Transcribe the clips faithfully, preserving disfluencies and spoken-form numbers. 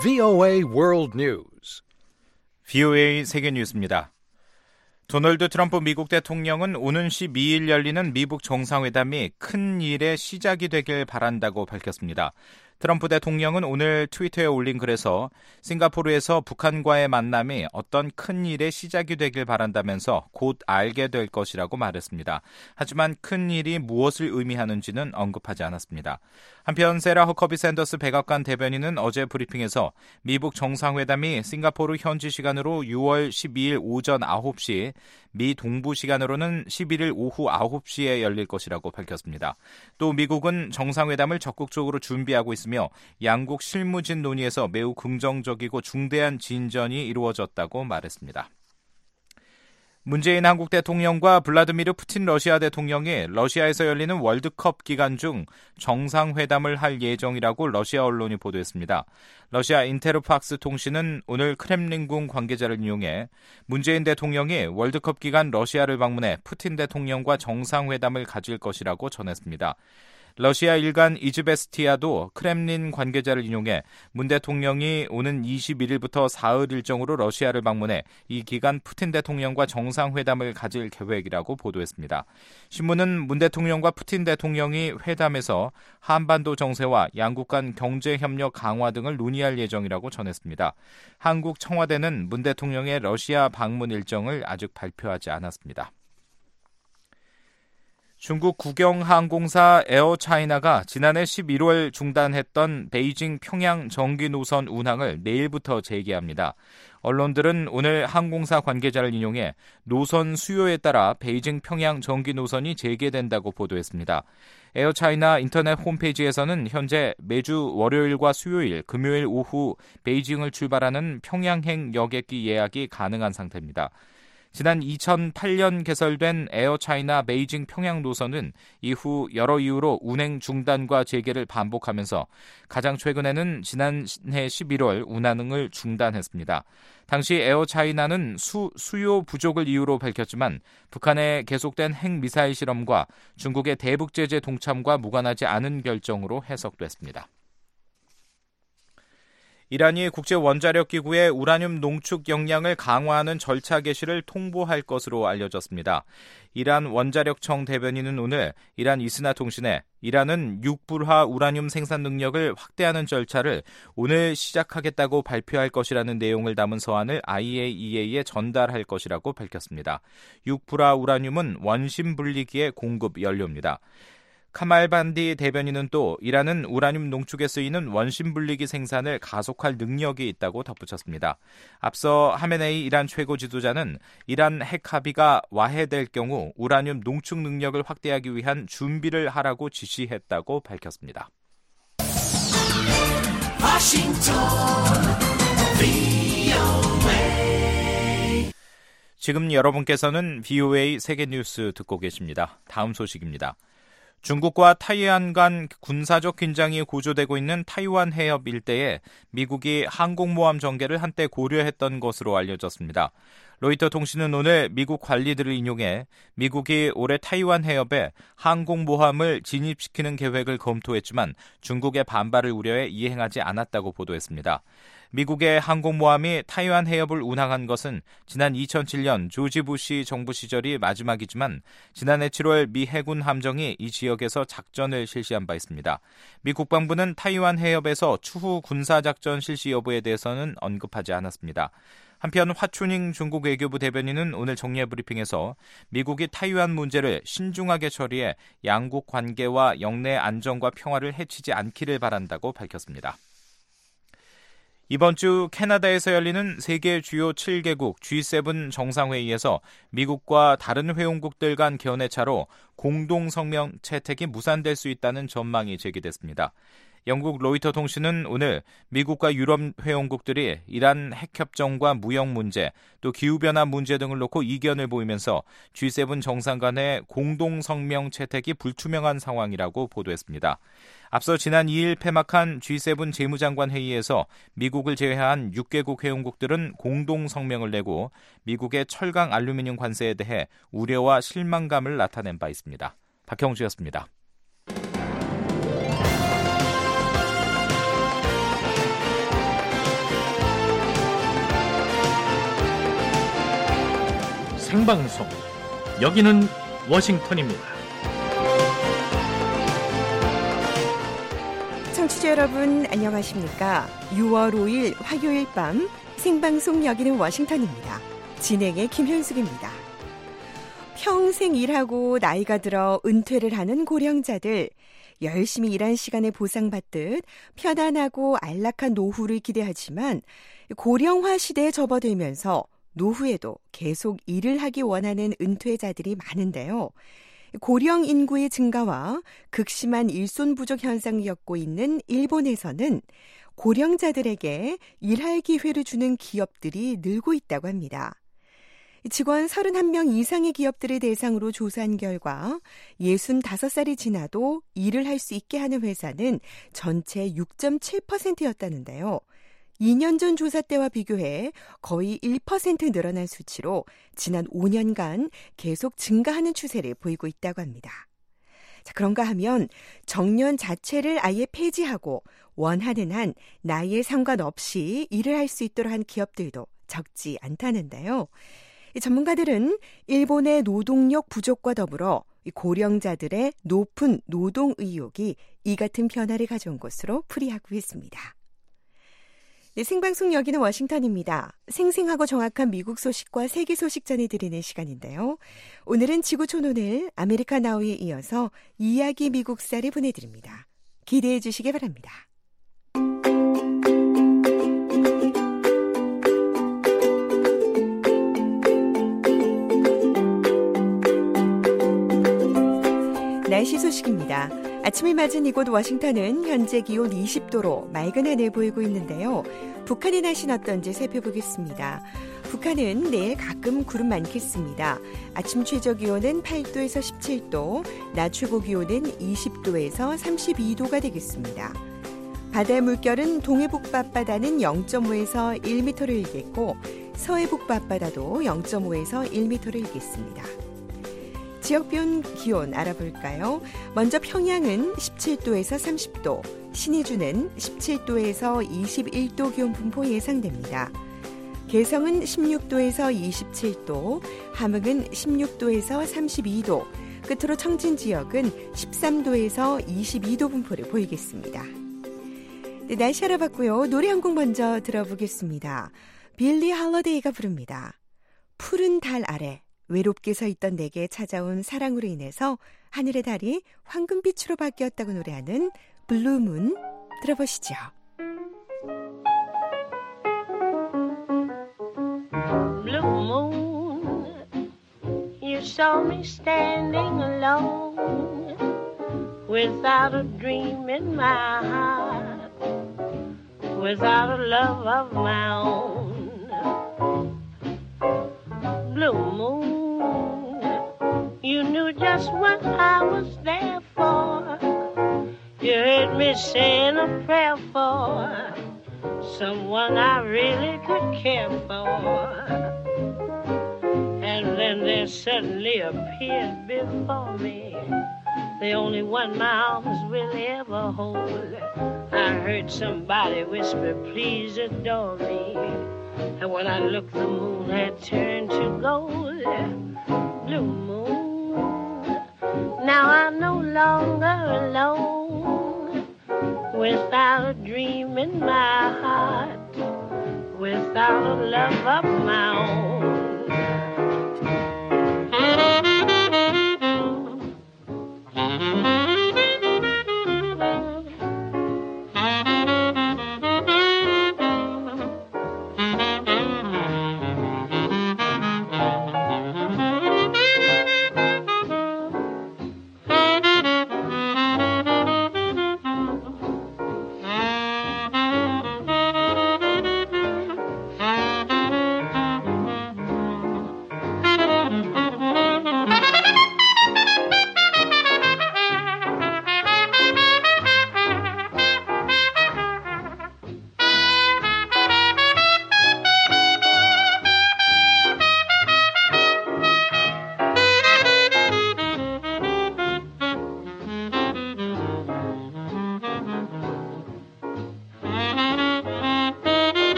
브이오에이 World News. 브이오에이 세계 뉴스입니다. 도널드 트럼프 미국 대통령은 오는 십이 일 열리는 미국 정상회담이 큰 일의 시작이 되길 바란다고 밝혔습니다. 트럼프 대통령은 오늘 트위터에 올린 글에서 싱가포르에서 북한과의 만남이 어떤 큰 일의 시작이 되길 바란다면서 곧 알게 될 것이라고 말했습니다. 하지만 큰 일이 무엇을 의미하는지는 언급하지 않았습니다. 한편 세라 허커비 샌더스 백악관 대변인은 어제 브리핑에서 미국 정상회담이 싱가포르 현지 시간으로 유월 십이일 오전 아홉 시, 미 동부 시간으로는 십일일 오후 아홉 시에 열릴 것이라고 밝혔습니다. 또 미국은 정상회담을 적극적으로 준비하고 있습니다. 양국 실무진 논의에서 매우 긍정적이고 중대한 진전이 이루어졌다고 말했습니다. 문재인 한국 대통령과 블라디미르 푸틴 러시아 대통령이 러시아에서 열리는 월드컵 기간 중 정상회담을 할 예정이라고 러시아 언론이 보도했습니다. 러시아 인테르팍스 통신은 오늘 크렘린궁 관계자를 인용해 문재인 대통령이 월드컵 기간 러시아를 방문해 푸틴 대통령과 정상회담을 가질 것이라고 전했습니다. 러시아 일간 이즈베스티아도 크렘린 관계자를 인용해 문 대통령이 오는 이십일일부터 사흘 일정으로 러시아를 방문해 이 기간 푸틴 대통령과 정상회담을 가질 계획이라고 보도했습니다. 신문은 문 대통령과 푸틴 대통령이 회담에서 한반도 정세와 양국 간 경제협력 강화 등을 논의할 예정이라고 전했습니다. 한국 청와대는 문 대통령의 러시아 방문 일정을 아직 발표하지 않았습니다. 중국 국영항공사 에어차이나가 지난해 십일월 중단했던 베이징 평양 정기 노선 운항을 내일부터 재개합니다. 언론들은 오늘 항공사 관계자를 인용해 노선 수요에 따라 베이징 평양 정기 노선이 재개된다고 보도했습니다. 에어차이나 인터넷 홈페이지에서는 현재 매주 월요일과 수요일, 금요일 오후 베이징을 출발하는 평양행 여객기 예약이 가능한 상태입니다. 지난 이천팔년 개설된 에어차이나 베이징 평양 노선은 이후 여러 이유로 운행 중단과 재개를 반복하면서 가장 최근에는 지난해 십일월 운항을 중단했습니다. 당시 에어차이나는 수, 수요 부족을 이유로 밝혔지만 북한의 계속된 핵미사일 실험과 중국의 대북 제재 동참과 무관하지 않은 결정으로 해석됐습니다. 이란이 국제원자력기구의 우라늄 농축 역량을 강화하는 절차 개시를 통보할 것으로 알려졌습니다. 이란 원자력청 대변인은 오늘 이란 이스나 통신에 이란은 육불화 우라늄 생산 능력을 확대하는 절차를 오늘 시작하겠다고 발표할 것이라는 내용을 담은 서한을 아이에이이에이에 전달할 것이라고 밝혔습니다. 육불화 우라늄은 원심 분리기의 공급 연료입니다. 카말반디 대변인은 또 이란은 우라늄 농축에 쓰이는 원심 분리기 생산을 가속할 능력이 있다고 덧붙였습니다. 앞서 하메네이 이란 최고 지도자는 이란 핵 합의가 와해될 경우 우라늄 농축 능력을 확대하기 위한 준비를 하라고 지시했다고 밝혔습니다. 워싱턴 브이오에이. 지금 여러분께서는 브이오에이 세계뉴스 듣고 계십니다. 다음 소식입니다. 중국과 타이완 간 군사적 긴장이 고조되고 있는 타이완 해협 일대에 미국이 항공모함 전개를 한때 고려했던 것으로 알려졌습니다. 로이터 통신은 오늘 미국 관리들을 인용해 미국이 올해 타이완 해협에 항공모함을 진입시키는 계획을 검토했지만 중국의 반발을 우려해 이행하지 않았다고 보도했습니다. 미국의 항공모함이 타이완 해협을 운항한 것은 지난 이천칠년 조지 부시 정부 시절이 마지막이지만 지난해 칠월 미 해군 함정이 이 지역에서 작전을 실시한 바 있습니다. 미 국방부는 타이완 해협에서 추후 군사작전 실시 여부에 대해서는 언급하지 않았습니다. 한편 화춘잉 중국 외교부 대변인은 오늘 정례 브리핑에서 미국이 타이완 문제를 신중하게 처리해 양국 관계와 영내 안정과 평화를 해치지 않기를 바란다고 밝혔습니다. 이번 주 캐나다에서 열리는 세계 주요 칠 개국 지 세븐 정상회의에서 미국과 다른 회원국들 간 견해차로 공동성명 채택이 무산될 수 있다는 전망이 제기됐습니다. 영국 로이터 통신은 오늘 미국과 유럽 회원국들이 이란 핵협정과 무역 문제, 또 기후변화 문제 등을 놓고 이견을 보이면서 지 세븐 정상 간의 공동성명 채택이 불투명한 상황이라고 보도했습니다. 앞서 지난 이일 폐막한 지 세븐 재무장관 회의에서 미국을 제외한 육 개국 회원국들은 공동성명을 내고 미국의 철강 알루미늄 관세에 대해 우려와 실망감을 나타낸 바 있습니다. 박형주였습니다. 생방송. 여기는 워싱턴입니다. 청취자 여러분 안녕하십니까? 유월 오일 화요일 밤 생방송 여기는 워싱턴입니다. 진행의 김현숙입니다. 평생 일하고 나이가 들어 은퇴를 하는 고령자들, 열심히 일한 시간에 보상받듯 편안하고 안락한 노후를 기대하지만 고령화 시대에 접어들면서 노후에도 계속 일을 하기 원하는 은퇴자들이 많은데요. 고령 인구의 증가와 극심한 일손 부족 현상을 겪고 있는 일본에서는 고령자들에게 일할 기회를 주는 기업들이 늘고 있다고 합니다. 직원 서른한 명 이상의 기업들을 대상으로 조사한 결과 예순다섯 살이 지나도 일을 할 수 있게 하는 회사는 전체 육 점 칠 퍼센트였다는데요. 이 년 전 조사 때와 비교해 거의 일 퍼센트 늘어난 수치로 지난 오 년간 계속 증가하는 추세를 보이고 있다고 합니다. 자, 그런가 하면 정년 자체를 아예 폐지하고 원하는 한 나이에 상관없이 일을 할 수 있도록 한 기업들도 적지 않다는데요. 전문가들은 일본의 노동력 부족과 더불어 고령자들의 높은 노동 의욕이 이 같은 변화를 가져온 것으로 풀이하고 있습니다. 네, 생방송 여기는 워싱턴입니다. 생생하고 정확한 미국 소식과 세계 소식 전해드리는 시간인데요. 오늘은 지구촌 오늘 아메리카 나우에 이어서 이야기 미국사를 보내드립니다. 기대해 주시기 바랍니다. 날씨 소식입니다. 아침을 맞은 이곳 워싱턴은 현재 기온 이십 도로 맑은 하늘 보이고 있는데요. 북한의 날씨는 어떤지 살펴보겠습니다. 북한은 내일 가끔 구름 많겠습니다. 아침 최저 기온은 팔 도에서 십칠 도, 낮 최고 기온은 이십 도에서 삼십이 도가 되겠습니다. 바다의 물결은 동해북부 앞바다는 영 점 오에서 일 미터를 일겠고 서해북부 앞바다도 영 점 오에서 일 미터를 일겠습니다. 지역별 기온 알아볼까요? 먼저 평양은 십칠 도에서 삼십 도, 신의주는 십칠 도에서 이십일 도 기온 분포 예상됩니다. 개성은 십육 도에서 이십칠 도, 함흥은 십육 도에서 삼십이 도, 끝으로 청진 지역은 십삼 도에서 이십이 도 분포를 보이겠습니다. 네, 날씨 알아봤고요. 노래 한 곡 먼저 들어보겠습니다. 빌리 할러데이가 부릅니다. 푸른 달 아래. 외롭게 서 있던 내게 찾아온 사랑으로 인해서 하늘의 달이 황금빛으로 바뀌었다고 노래하는 블루문 들어보시죠. Blue moon, you saw me standing alone without a dream in my heart, without a love of my own. Blue moon, you knew just what I was there for. You heard me saying a prayer for someone I really could care for. And then there suddenly appeared before me the only one my arms will ever hold. I heard somebody whisper, please adore me. And when I looked, the moon had turned to gold. Blue moon, now I'm no longer alone, without a dream in my heart, without a love of my own.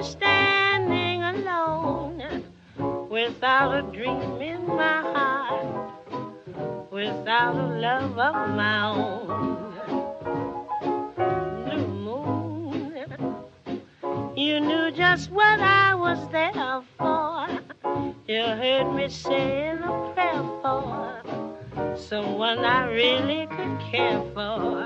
standing alone without a dream in my heart, without a love of my own. Blue moon, you knew just what I was there for. You heard me saying a prayer for someone I really could care for.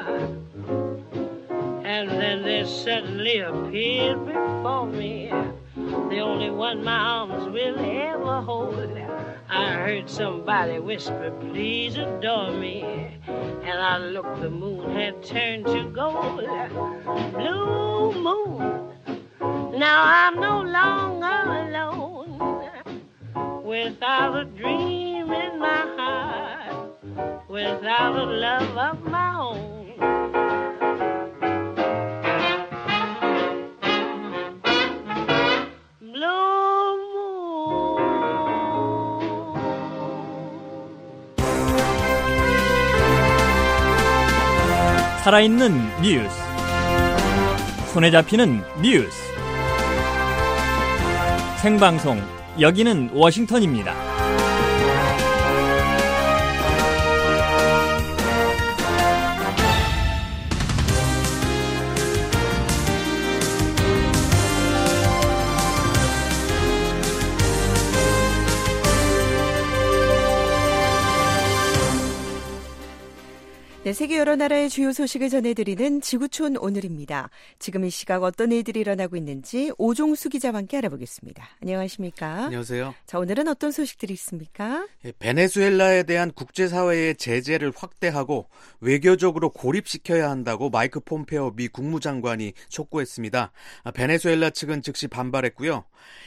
And then there suddenly appeared before me the only one my arms will ever hold. I heard somebody whisper, please adore me. And I looked, the moon had turned to gold. Blue moon, now I'm no longer alone, without a dream in my heart, without a love of my own. 살아있는 뉴스, 손에 잡히는 뉴스, 생방송, 여기는 워싱턴입니다. 네, 세계 여러 나라의 주요 소식을 전해드리는 지구촌 오늘입니다. 지금 이 시각 어떤 일들이 일어나고 있는지 오종수 기자와 함께 알아보겠습니다. 안녕하십니까? 안녕하세요. 자, 오늘은 어떤 소식들이 있습니까? 예, 베네수엘라에 대한 국제사회의 제재를 확대하고 외교적으로 고립시켜야 한다고 마이크 폼페오 미 국무장관이 촉구했습니다. 아, 베네수엘라 측은 즉시 반발했고요.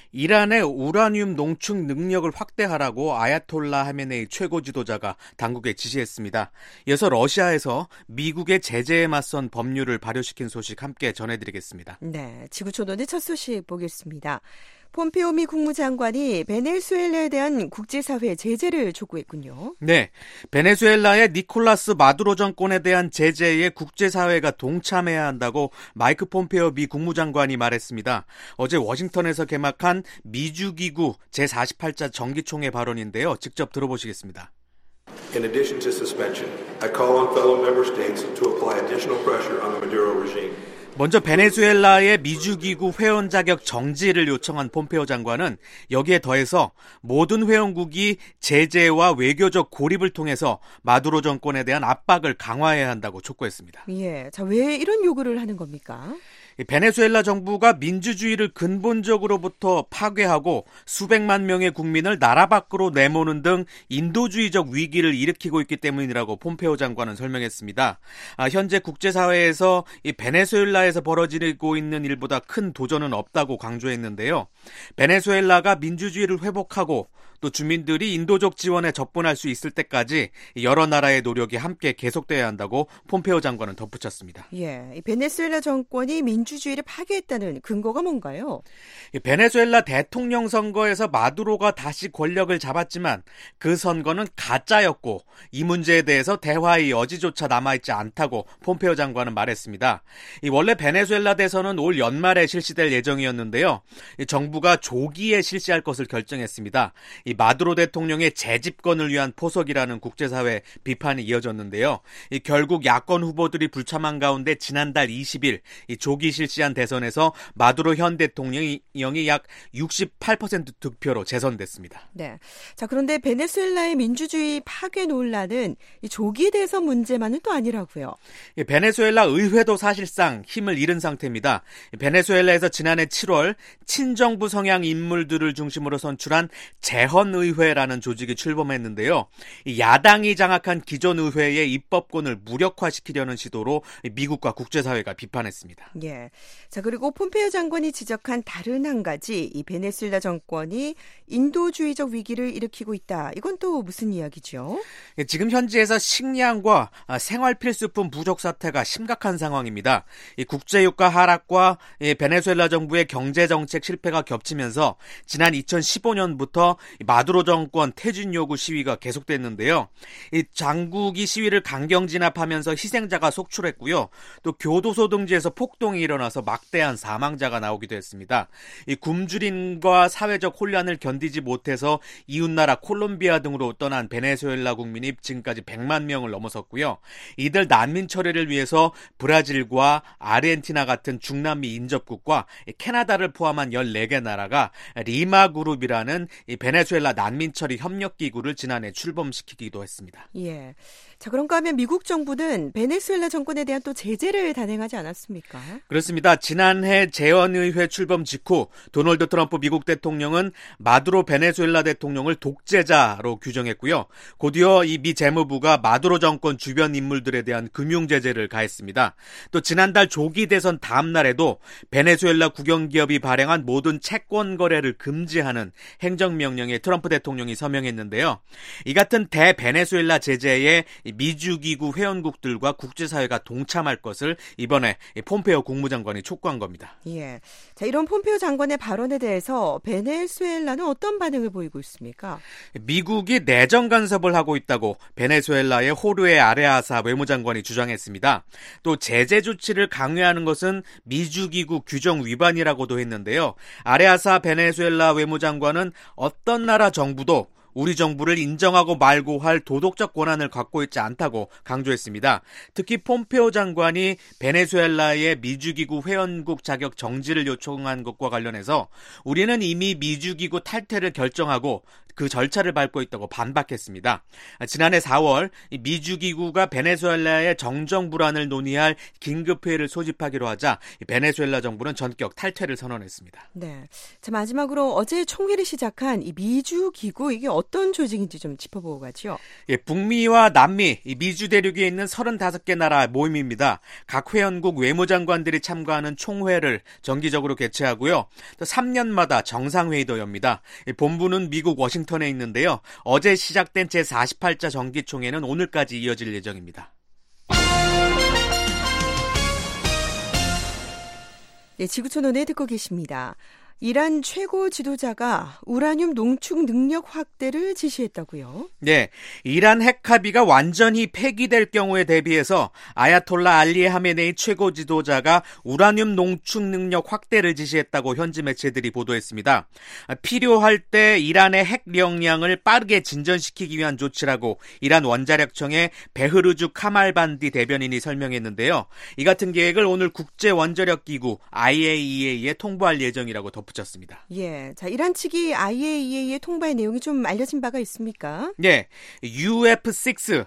이란의 우라늄 농축 능력을 확대하라고 아야톨라 하메네이 최고 지도자가 당국에 지시했습니다. 이어서 러시아에서 미국의 제재에 맞선 법률을 발효시킨 소식 함께 전해드리겠습니다. 네, 지구촌오늘 첫 소식 보겠습니다. 폼페오 미 국무장관이 베네수엘라에 대한 국제사회 제재를 촉구했군요. 네, 베네수엘라의 니콜라스 마두로 정권에 대한 제재에 국제사회가 동참해야 한다고 마이크 폼페오 미 국무장관이 말했습니다. 어제 워싱턴에서 개막한 미주기구 제사십팔 차 정기총회 발언인데요. 직접 들어보시겠습니다. In addition to suspension, I call on fellow member states to apply additional pressure on the Maduro regime. 먼저 베네수엘라의 미주기구 회원 자격 정지를 요청한 폼페오 장관은 여기에 더해서 모든 회원국이 제재와 외교적 고립을 통해서 마두로 정권에 대한 압박을 강화해야 한다고 촉구했습니다. 예, 자, 왜 이런 요구를 하는 겁니까? 베네수엘라 정부가 민주주의를 근본적으로부터 파괴하고 수백만 명의 국민을 나라 밖으로 내모는 등 인도주의적 위기를 일으키고 있기 때문이라고 폼페오 장관은 설명했습니다. 아, 현재 국제사회에서 이 베네수엘라에서 벌어지고 있는 일보다 큰 도전은 없다고 강조했는데요. 베네수엘라가 민주주의를 회복하고 또 주민들이 인도적 지원에 접근할 수 있을 때까지 여러 나라의 노력이 함께 계속돼야 한다고 폼페오 장관은 덧붙였습니다. 예, 이 베네수엘라 정권이 민주주의를 파괴했다는 근거가 뭔가요? 베네수엘라 대통령 선거에서 마두로가 다시 권력을 잡았지만 그 선거는 가짜였고 이 문제에 대해서 대화의 여지조차 남아있지 않다고 폼페오 장관은 말했습니다. 원래 베네수엘라 대선은 올 연말에 실시될 예정이었는데요. 정부가 조기에 실시할 것을 결정했습니다. 이 마두로 대통령의 재집권을 위한 포석이라는 국제사회 비판이 이어졌는데요. 이 결국 야권 후보들이 불참한 가운데 지난달 이십 일 이 조기 실시한 대선에서 마두로 현 대통령이 약 육십팔 퍼센트 득표로 재선됐습니다. 네. 자, 그런데 베네수엘라의 민주주의 파괴 논란은 이 조기 대선 문제만은 또 아니라고요. 이 베네수엘라 의회도 사실상 힘을 잃은 상태입니다. 베네수엘라에서 지난해 칠월 친정부 성향 인물들을 중심으로 선출한 재헌의회라는 조직이 출범했는데요. 야당이 장악한 기존 의회의 입법권을 무력화시키려는 시도로 미국과 국제사회가 비판했습니다. 예. 자, 그리고 폼페오 장관이 지적한 다른 한 가지, 이 베네수엘라 정권이 인도주의적 위기를 일으키고 있다. 이건 또 무슨 이야기죠? 지금 현지에서 식량과 생활 필수품 부족 사태가 심각한 상황입니다. 이 국제유가 하락과 베네수엘라 정부의 경제 정책 실패가 겹치면서 지난 이천십오 년부터 마두로 정권 퇴진 요구 시위가 계속됐는데요. 이 당국이 시위를 강경 진압하면서 희생자가 속출했고요. 또 교도소 등지에서 폭동이 일어나서 막대한 사망자가 나오기도 했습니다. 이 굶주림과 사회적 혼란을 견디지 못해서 이웃나라 콜롬비아 등으로 떠난 베네수엘라 국민이 지금까지 백만 명을 넘어섰고요. 이들 난민 처리를 위해서 브라질과 아르헨티나 같은 중남미 인접국과 캐나다를 포함한 열네 개 나라가 리마 그룹이라는 이 베네수엘라 난민 처리 협력 기구를 지난해 출범시키기도 했습니다. 예. 자, 그런가 하면 미국 정부는 베네수엘라 정권에 대한 또 제재를 단행하지 않았습니까? 그렇습니다. 지난해 재헌의회 출범 직후 도널드 트럼프 미국 대통령은 마두로 베네수엘라 대통령을 독재자로 규정했고요. 곧이어 이 미 재무부가 마두로 정권 주변 인물들에 대한 금융 제재를 가했습니다. 또 지난달 조기 대선 다음 날에도 베네수엘라 국영기업이 발행한 모든 채권 거래를 금지하는 행정명령에 트럼프 대통령이 서명했는데요. 이 같은 대베네수엘라 제재에 미주기구 회원국들과 국제사회가 동참할 것을 이번에 폼페이오 국무장관이 촉구한 겁니다. 예. 자, 이런 폼페이오 장관의 발언에 대해서 베네수엘라는 어떤 반응을 보이고 있습니까? 미국이 내정 간섭을 하고 있다고 베네수엘라의 호르헤 아레아사 외무장관이 주장했습니다. 또 제재 조치를 강요하는 것은 미주기구 규정 위반이라고도 했는데요. 아레아사 베네수엘라 외무장관은 어떤 나라 정부도 우리 정부를 인정하고 말고 할 도덕적 권한을 갖고 있지 않다고 강조했습니다. 특히 폼페이오 장관이 베네수엘라의 미주기구 회원국 자격 정지를 요청한 것과 관련해서 우리는 이미 미주기구 탈퇴를 결정하고 그 절차를 밟고 있다고 반박했습니다. 지난해 사월 미주기구가 베네수엘라의 정정 불안을 논의할 긴급회의를 소집하기로 하자 베네수엘라 정부는 전격 탈퇴를 선언했습니다. 네. 자, 마지막으로 어제 총회를 시작한 이 미주기구, 이게 어떤 조직인지 좀 짚어보고 가죠. 예, 북미와 남미, 미주 대륙에 있는 서른다섯 개 나라 모임입니다. 각 회원국 외무장관들이 참가하는 총회를 정기적으로 개최하고요. 또 삼 년마다 정상회의도 엽니다. 본부는 미국 워싱턴 에 있는데요. 어제 시작된 제사십팔 차 정기총회는 오늘까지 이어질 예정입니다. 네, 지구촌원에 듣고 계십니다. 이란 최고 지도자가 우라늄 농축 능력 확대를 지시했다고요? 네, 이란 핵 합의가 완전히 폐기될 경우에 대비해서 아야톨라 알리 하메네이 최고 지도자가 우라늄 농축 능력 확대를 지시했다고 현지 매체들이 보도했습니다. 필요할 때 이란의 핵 역량을 빠르게 진전시키기 위한 조치라고 이란 원자력청의 베흐르주 카말반디 대변인이 설명했는데요. 이 같은 계획을 오늘 국제원자력기구 아이에이이에이에 통보할 예정이라고 덧붙였습니다. 붙였습니다. 예, 자, 이란 측이 아이에이이에이의 통보의 내용이 좀 알려진 바가 있습니까? 네, 유에프 육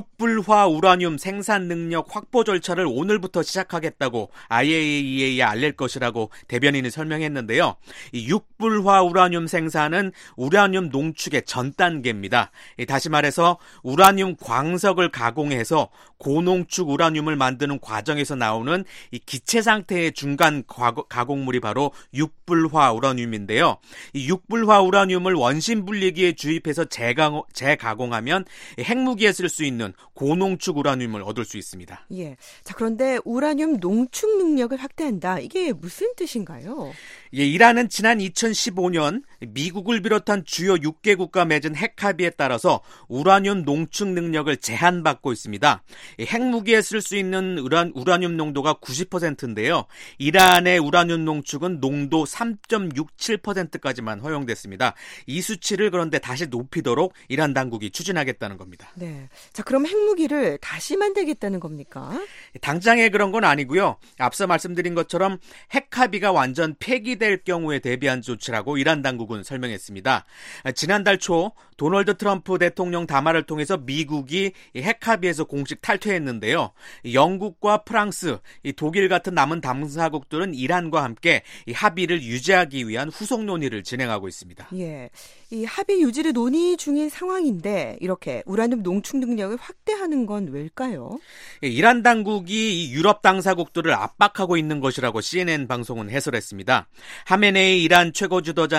육불화 우라늄 생산 능력 확보 절차를 오늘부터 시작하겠다고 아이에이이에이에 알릴 것이라고 대변인이 설명했는데요. 이 육불화 우라늄 생산은 우라늄 농축의 전 단계입니다. 다시 말해서 우라늄 광석을 가공해서 고농축 우라늄을 만드는 과정에서 나오는 이 기체 상태의 중간 가공물이 바로 육불화 우라늄인데요. 이 육불화 우라늄을 원심 분리기에 주입해서 재가공, 재가공하면 핵무기에 쓸 수 있는 고농축 우라늄을 얻을 수 있습니다. 예. 자, 그런데 우라늄 농축 능력을 확대한다. 이게 무슨 뜻인가요? 예, 이란은 지난 이천십오 년 미국을 비롯한 주요 육 개국과 맺은 핵 합의에 따라서 우라늄 농축 능력을 제한받고 있습니다. 핵무기에 쓸 수 있는 우란, 우라늄 농도가 구십 퍼센트인데요. 이란의 우라늄 농축은 농도 삼 점 육칠 퍼센트까지만 허용됐습니다. 이 수치를 그런데 다시 높이도록 이란 당국이 추진하겠다는 겁니다. 네. 자, 그럼 핵무기를 다시 만들겠다는 겁니까? 당장에 그런 건 아니고요. 앞서 말씀드린 것처럼 핵 합의가 완전 폐기될 경우에 대비한 조치라고 이란 당국은 설명했습니다. 지난달 초 도널드 트럼프 대통령 담화를 통해서 미국이 핵 합의에서 공식 탈퇴했는데요. 영국과 프랑스, 독일 같은 남은 당사국들은 이란과 함께 이 합의를 유지하기 위한 후속 논의를 진행하고 있습니다. 예, 이 합의 유지를 논의 중인 상황인데 이렇게 우라늄 농축 능력을 확대하는 건 왜일까요? 이란 당국이 이 유럽 당사국들을 압박하고 있는 것이라고 씨엔엔 방송은 해설했습니다. 하메네이 이란 최고 지도자는 지난달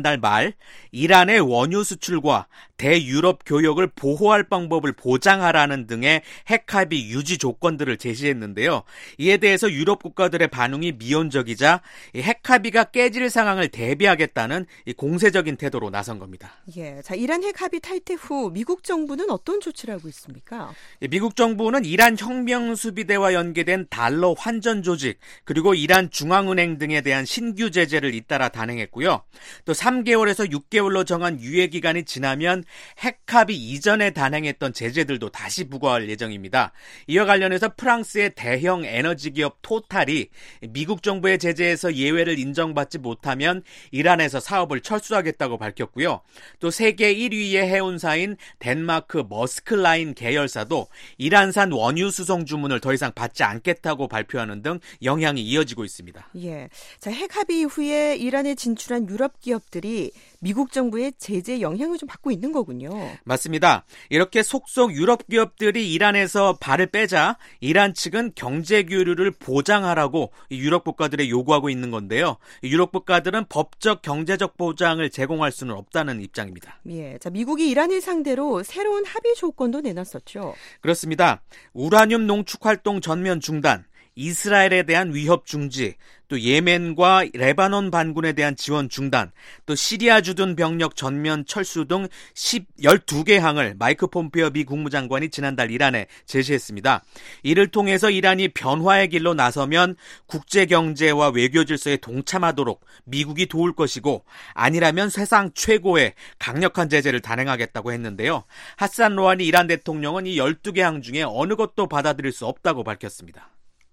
지난달 말 이란의 원유 수출과 대유럽 교역을 보호할 방법을 보장하라는 등의 핵합의 유지 조건들을 제시했는데요. 이에 대해서 유럽 국가들의 반응이 미온적이자 핵합의가 깨질 상황을 대비하겠다는 공세적인 태도로 나선 겁니다. 예, 자 이란 핵합의 탈퇴 후 미국 정부는 어떤 조치를 하고 있습니까? 미국 정부는 이란 혁명수비대와 연계된 달러 환전 조직 그리고 이란 중앙은행 등에 대한 신규 제재를 잇따라 단행했고요. 또 삼 개월에서 육 개월로 정한 유예 기간이 지나면 핵합의 이전에 단행했던 제재들도 다시 부과할 예정입니다. 이와 관련해서 프랑스의 대형 에너지 기업 토탈이 미국 정부의 제재에서 예외를 인정받지 못하면 이란에서 사업을 철수하겠다고 밝혔고요. 또 세계 일 위의 해운사인 덴마크 머스클라인 계열사도 이란산 원유 수송 주문을 더 이상 받지 않겠다고 발표하는 등 영향이 이어지고 있습니다. 예, 자 핵합의 이후에 이란에 진출한 유럽 기업들이 미국 정부의 제재 영향을 좀 받고 있는 거군요. 맞습니다. 이렇게 속속 유럽 기업들이 이란에서 발을 빼자 이란 측은 경제 교류를 보장하라고 유럽 국가들에 요구하고 있는 건데요. 유럽 국가들은 법적 경제적 보장을 제공할 수는 없다는 입장입니다. 예, 자 미국이 이란을 상대로 새로운 합의 조건도 내놨었죠. 그렇습니다. 우라늄 농축 활동 전면 중단, 이스라엘에 대한 위협 중지, 또 예멘과 레바논 반군에 대한 지원 중단, 또 시리아 주둔 병력 전면 철수 등 열두 개 항을 마이크 폼페이오 미 국무장관이 지난달 이란에 제시했습니다. 이를 통해서 이란이 변화의 길로 나서면 국제경제와 외교 질서에 동참하도록 미국이 도울 것이고 아니라면 세상 최고의 강력한 제재를 단행하겠다고 했는데요. 하산 로하니 이란 대통령은 이 열두 개 항 중에 어느 것도 받아들일 수 없다고 밝혔습니다.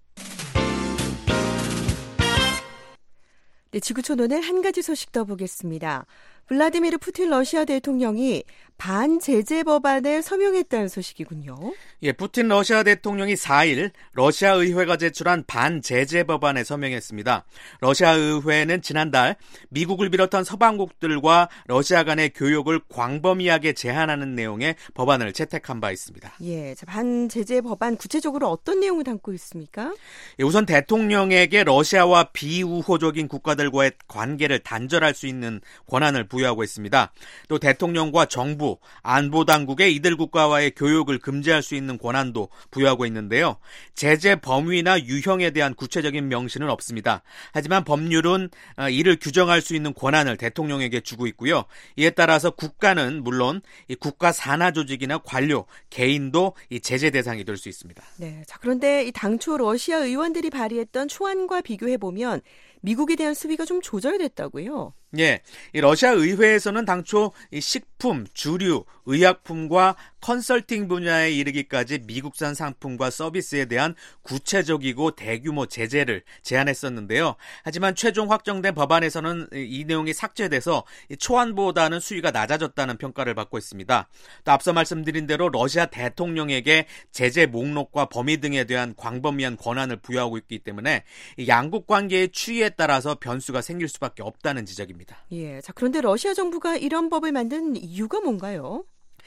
네, 지구촌 오늘 한 가지 소식 더 보겠습니다. 블라디미르 푸틴 러시아 대통령이 반제재 법안에 서명했다는 소식이군요. 예, 푸틴 러시아 대통령이 사 일 러시아 의회가 제출한 반제재 법안에 서명했습니다. 러시아 의회는 지난달 미국을 비롯한 서방국들과 러시아 간의 교역을 광범위하게 제한하는 내용의 법안을 채택한 바 있습니다. 예, 자, 반제재 법안 구체적으로 어떤 내용을 담고 있습니까? 예, 우선 대통령에게 러시아와 비우호적인 국가들과의 관계를 단절할 수 있는 권한을 부여하고 있습니다. 또 대통령과 정부, 안보당국에 이들 국가와의 교역을 금지할 수 있는 권한도 부여하고 있는데요. 제재 범위나 유형에 대한 구체적인 명시는 없습니다. 하지만 법률은 이를 규정할 수 있는 권한을 대통령에게 주고 있고요. 이에 따라서 국가는 물론 이 국가 산하 조직이나 관료, 개인도 이 제재 대상이 될 수 있습니다. 네, 자 그런데 이 당초 러시아 의원들이 발의했던 초안과 비교해 보면 미국에 대한 수비가 좀 조절됐다고요? 예, 이 러시아 의회에서는 당초 이 식품, 주류, 의약품과 컨설팅 분야에 이르기까지 미국산 상품과 서비스에 대한 구체적이고 대규모 제재를 제안했었는데요. 하지만 최종 확정된 법안에서는 이 내용이 삭제돼서 초안보다는 수위가 낮아졌다는 평가를 받고 있습니다. 또 앞서 말씀드린 대로 러시아 대통령에게 제재 목록과 범위 등에 대한 광범위한 권한을 부여하고 있기 때문에 양국 관계의 추이에 따라서 변수가 생길 수밖에 없다는 지적입니다. 예, 자 그런데 러시아 정부가 이런 법을 만든 이유가 뭔가요?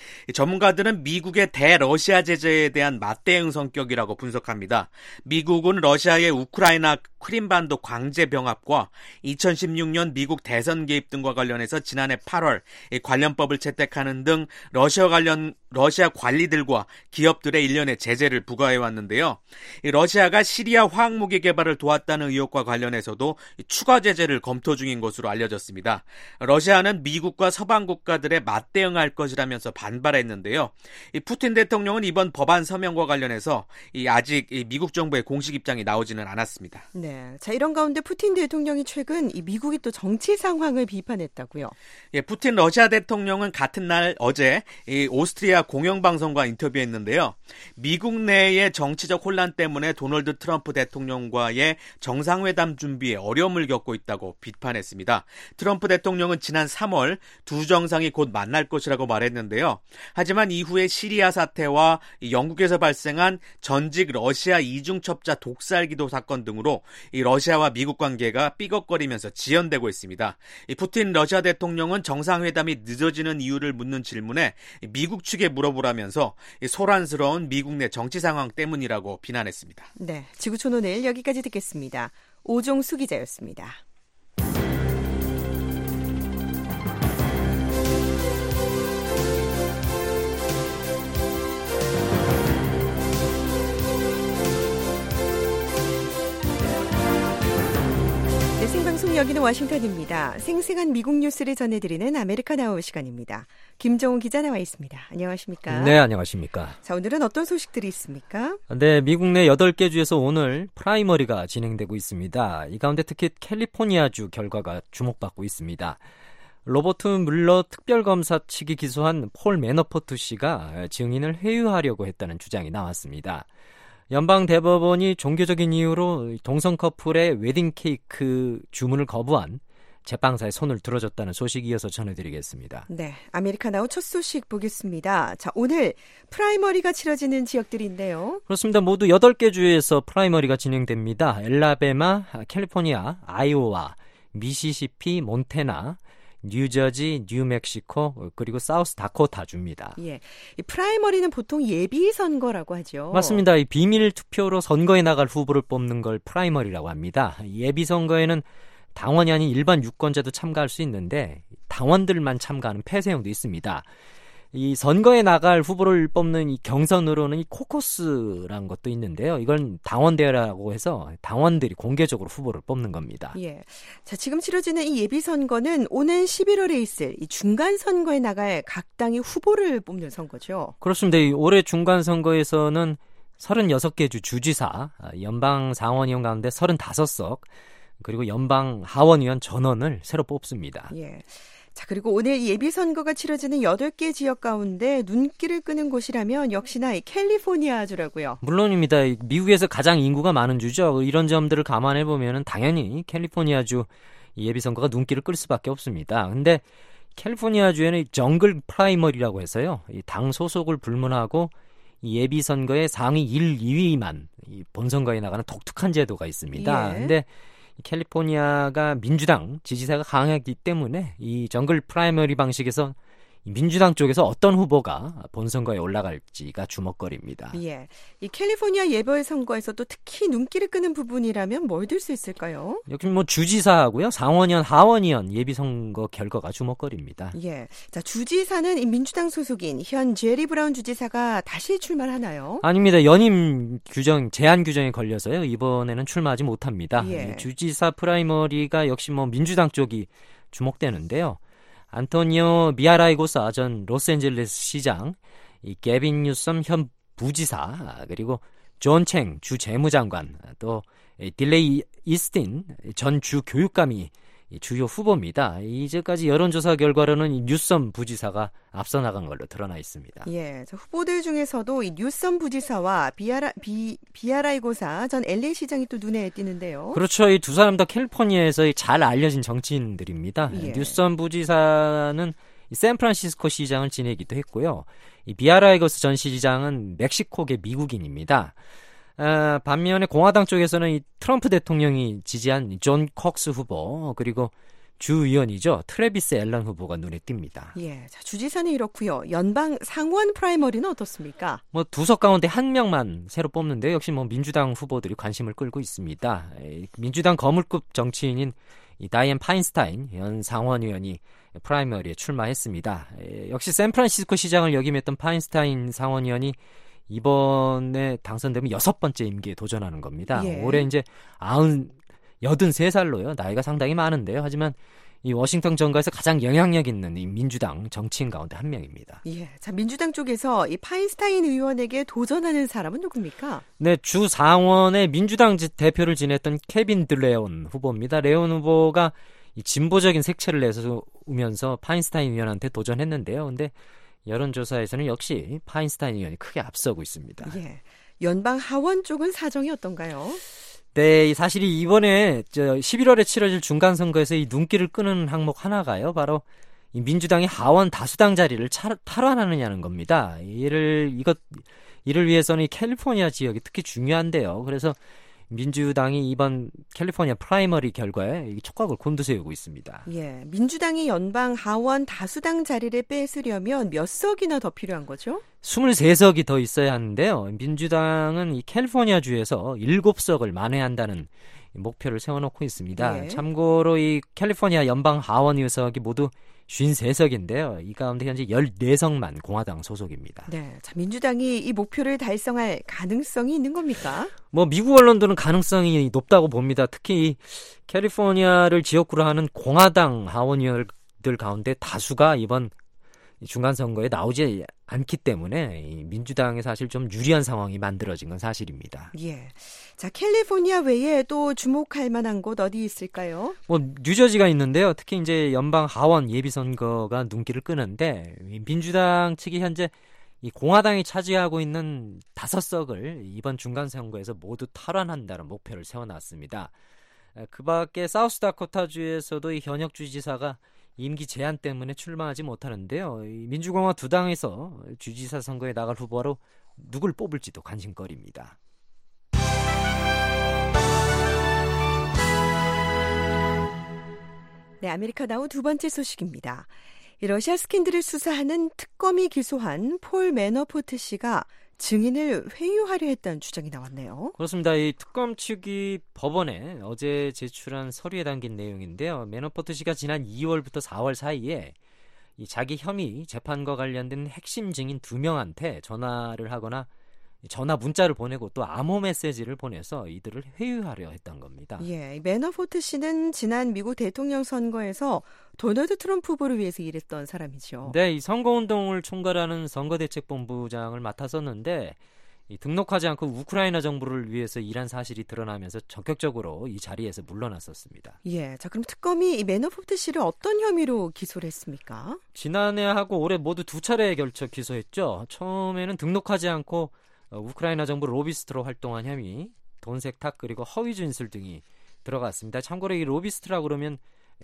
전문가들은 미국의 대러시아 제재에 대한 맞대응 성격이라고 분석합니다. 미국은 러시아의 우크라이나 크림반도 강제 병합과 이천십육 년 미국 대선 개입 등과 관련해서 지난해 팔월 관련법을 채택하는 등 러시아 관련 러시아 관리들과 기업들의 일련의 제재를 부과해 왔는데요. 러시아가 시리아 화학무기 개발을 도왔다는 의혹과 관련해서도 추가 제재를 검토 중인 것으로 알려졌습니다. 러시아는 미국과 서방 국가들에 맞대응할 것이라면서 반발했는데요. 푸틴 대통령은 이번 법안 서명과 관련해서 아직 미국 정부의 공식 입장이 나오지는 않았습니다. 네, 자 이런 가운데 푸틴 대통령이 최근 이 미국이 또 정치 상황을 비판했다고요? 예, 푸틴 러시아 대통령은 같은 날 어제 이 오스트리아 공영방송과 인터뷰했는데요. 미국 내의 정치적 혼란 때문에 도널드 트럼프 대통령과의 정상회담 준비에 어려움을 겪고 있다고 비판했습니다. 트럼프 대통령은 지난 삼월 두 정상이 곧 만날 것이라고 말했는데요. 하지만 이후에 시리아 사태와 영국에서 발생한 전직 러시아 이중첩자 독살기도 사건 등으로 이 러시아와 미국 관계가 삐걱거리면서 지연되고 있습니다. 이 푸틴 러시아 대통령은 정상회담이 늦어지는 이유를 묻는 질문에 미국 측에 물어보라면서 이 소란스러운 미국 내 정치 상황 때문이라고 비난했습니다. 네, 지구촌 오늘 여기까지 듣겠습니다. 오종수 기자였습니다. 여기는 워싱턴입니다. 생생한 미국 뉴스를 전해드리는 아메리카나우 시간입니다. 김정훈 기자 나와 있습니다. 안녕하십니까? 네, 안녕하십니까? 자, 오늘은 어떤 소식들이 있습니까? 네, 미국 내 여덟 개 주에서 오늘 프라이머리가 진행되고 있습니다. 이 가운데 특히 캘리포니아주 결과가 주목받고 있습니다. 로버트 뮬러 특별검사 측이 기소한 폴 매너포트 씨가 증인을 회유하려고 했다는 주장이 나왔습니다. 연방 대법원이 종교적인 이유로 동성 커플의 웨딩 케이크 주문을 거부한 제빵사의 손을 들어줬다는 소식 이어서 전해드리겠습니다. 네, 아메리카나우 첫 소식 보겠습니다. 자, 오늘 프라이머리가 치러지는 지역들인데요. 그렇습니다. 모두 여덟 개 주에서 프라이머리가 진행됩니다. 엘라베마, 캘리포니아, 아이오와, 미시시피, 몬태나, 뉴저지, 뉴멕시코, 그리고 사우스 다코타주입니다. 예, 이 프라이머리는 보통 예비 선거라고 하죠. 맞습니다. 이 비밀 투표로 선거에 나갈 후보를 뽑는 걸 프라이머리라고 합니다. 예비 선거에는 당원이 아닌 일반 유권자도 참가할 수 있는데 당원들만 참가하는 폐쇄형도 있습니다. 이 선거에 나갈 후보를 뽑는 이 경선으로는 이 코커스라는 것도 있는데요. 이건 당원대회라고 해서 당원들이 공개적으로 후보를 뽑는 겁니다. 예. 자, 지금 치러지는 이 예비 선거는 오는 십일월에 있을 이 중간 선거에 나갈 각 당의 후보를 뽑는 선거죠. 그렇습니다. 이 올해 중간 선거에서는 서른여섯 개 주 주지사, 연방 상원의원 가운데 서른다섯 석, 그리고 연방 하원의원 전원을 새로 뽑습니다. 예. 자, 그리고 오늘 예비 선거가 치러지는 여덟 개 지역 가운데 눈길을 끄는 곳이라면 역시나 이 캘리포니아주라고요. 물론입니다. 미국에서 가장 인구가 많은 주죠. 이런 점들을 감안해 보면은 당연히 캘리포니아주 예비 선거가 눈길을 끌 수밖에 없습니다. 근데 캘리포니아주에는 정글 프라이머리라고 해서요. 이 당 소속을 불문하고 이 예비 선거의 상위 일, 이 위만 이 본선거에 나가는 독특한 제도가 있습니다. 예. 근데 캘리포니아가 민주당 지지세가 강하기 때문에 이 정글 프라이머리 방식에서 민주당 쪽에서 어떤 후보가 본선거에 올라갈지가 주목거리입니다. 예, 이 캘리포니아 예벌 선거에서 또 특히 눈길을 끄는 부분이라면 뭘 들 수 있을까요? 여기 뭐 주지사하고요, 상원의원, 하원의원 예비 선거 결과가 주목거리입니다. 예, 자 주지사는 이 민주당 소속인 현 제리 브라운 주지사가 다시 출마를 하나요? 아닙니다. 연임 규정, 제한 규정에 걸려서요. 이번에는 출마하지 못합니다. 예. 주지사 프라이머리가 역시 뭐 민주당 쪽이 주목되는데요. 안토니오 미아라이고사 전 로스앤젤레스 시장, 이 게빈 뉴섬 현 부지사, 그리고 존 챙 주 재무장관, 또 딜레이 이스틴 전 주 교육감이 주요 후보입니다. 이제까지 여론조사 결과로는 이 뉴섬 부지사가 앞서 나간 걸로 드러나 있습니다. 예, 자, 후보들 중에서도 이 뉴섬 부지사와 비아라, 비, 비아라이고사 전 엘에이 시장이 또 눈에 띄는데요. 그렇죠. 이 두 사람 다 캘리포니아에서 잘 알려진 정치인들입니다. 예. 뉴섬 부지사는 샌프란시스코 시장을 지내기도 했고요. 이 비아라이고스 전 시장은 멕시코계 미국인입니다. 아, 반면에 공화당 쪽에서는 이 트럼프 대통령이 지지한 존 콕스 후보, 그리고 주의원이죠. 트래비스 앨런 후보가 눈에 띕니다. 예, 자, 주지사는 이렇고요. 연방 상원 프라이머리는 어떻습니까? 뭐 두 석 가운데 한 명만 새로 뽑는데 역시 뭐 민주당 후보들이 관심을 끌고 있습니다. 민주당 거물급 정치인인 이 다이앤 파인스타인 현 상원의원이 프라이머리에 출마했습니다. 역시 샌프란시스코 시장을 역임했던 파인스타인 상원의원이 이번에 당선되면 여섯 번째 임기에 도전하는 겁니다. 예. 올해 이제 아흔, 여든세 살로요. 나이가 상당히 많은데요. 하지만 이 워싱턴 정가에서 가장 영향력 있는 이 민주당 정치인 가운데 한 명입니다. 예, 자 민주당 쪽에서 이 파인스타인 의원에게 도전하는 사람은 누굽니까? 네, 주 상원의 민주당 대표를 지냈던 케빈 드레온 후보입니다. 레온 후보가 이 진보적인 색채를 내세우면서 파인스타인 의원한테 도전했는데요. 근데 여론조사에서는 역시 파인스타인 의원이 크게 앞서고 있습니다. 예, 연방 하원 쪽은 사정이 어떤가요? 네, 사실 이번에 저 십일월에 치러질 중간선거에서 이 눈길을 끄는 항목 하나가요. 바로 이 민주당이 하원 다수당 자리를 차, 탈환하느냐는 겁니다. 이를 이것 이를 위해서는 이 캘리포니아 지역이 특히 중요한데요. 그래서 민주당이 이번 캘리포니아 프라이머리 결과에 촉각을 곤두세우고 있습니다. 예, 민주당이 연방 하원 다수당 자리를 뺏으려면 몇 석이나 더 필요한 거죠? 스물세 석이 더 있어야 하는데요. 민주당은 이 캘리포니아 주에서 일곱 석을 만회한다는 목표를 세워놓고 있습니다. 예. 참고로 이 캘리포니아 연방 하원 의석이 모두 오십삼 석인데요. 이 가운데 현재 열네 석만 공화당 소속입니다. 네, 자, 민주당이 이 목표를 달성할 가능성이 있는 겁니까? 뭐 미국 언론들은 가능성이 높다고 봅니다. 특히 이 캘리포니아를 지역구로 하는 공화당 하원 의원들 가운데 다수가 이번 중간 선거에 나오지 않기 때문에 이 민주당에 사실 좀 유리한 상황이 만들어진 건 사실입니다. 예. 자, 캘리포니아 외에 또 주목할 만한 곳 어디 있을까요? 뭐 뉴저지가 있는데요. 특히 이제 연방 하원 예비 선거가 눈길을 끄는데 민주당 측이 현재 이 공화당이 차지하고 있는 다섯 석을 이번 중간 선거에서 모두 탈환한다는 목표를 세워놨습니다. 그 밖에 사우스다코타주에서도 이 현역 주지사가 임기 제한 때문에 출마하지 못하는데요. 민주공화 두 당에서 주지사 선거에 나갈 후보로 누굴 뽑을지도 관심거리입니다. 네, 아메리카 나우 두 번째 소식입니다. 이 러시아 스캔들을 수사하는 특검이 기소한 폴 매너포트 씨가 증인을 회유하려 했다는 주장이 나왔네요. 그렇습니다. 이 특검 측이 법원에 어제 제출한 서류에 담긴 내용인데요. 매너포트 씨가 지난 이월부터 사월 사이에 이 자기 혐의 재판과 관련된 핵심 증인 두 명한테 전화를 하거나 전화 문자를 보내고 또 암호 메시지를 보내서 이들을 회유하려 했던 겁니다. 예, 매너포트 씨는 지난 미국 대통령 선거에서 도널드 트럼프 후보를 위해서 일했던 사람이죠. 네, 이 선거운동을 총괄하는 선거대책본부장을 맡았었는데 이 등록하지 않고 우크라이나 정부를 위해서 일한 사실이 드러나면서 적극적으로 이 자리에서 물러났었습니다. 예, 자 그럼 특검이 이 매너포트 씨를 어떤 혐의로 기소를 했습니까? 지난해하고 올해 모두 두 차례에 걸쳐 기소했죠. 처음에는 등록하지 않고 우크라이나 정부 로비스트로 활동한 혐의, 돈 세탁 그리고 허위 진술 등이 들어갔습니다. 참고로 이 로비스트라고 그러면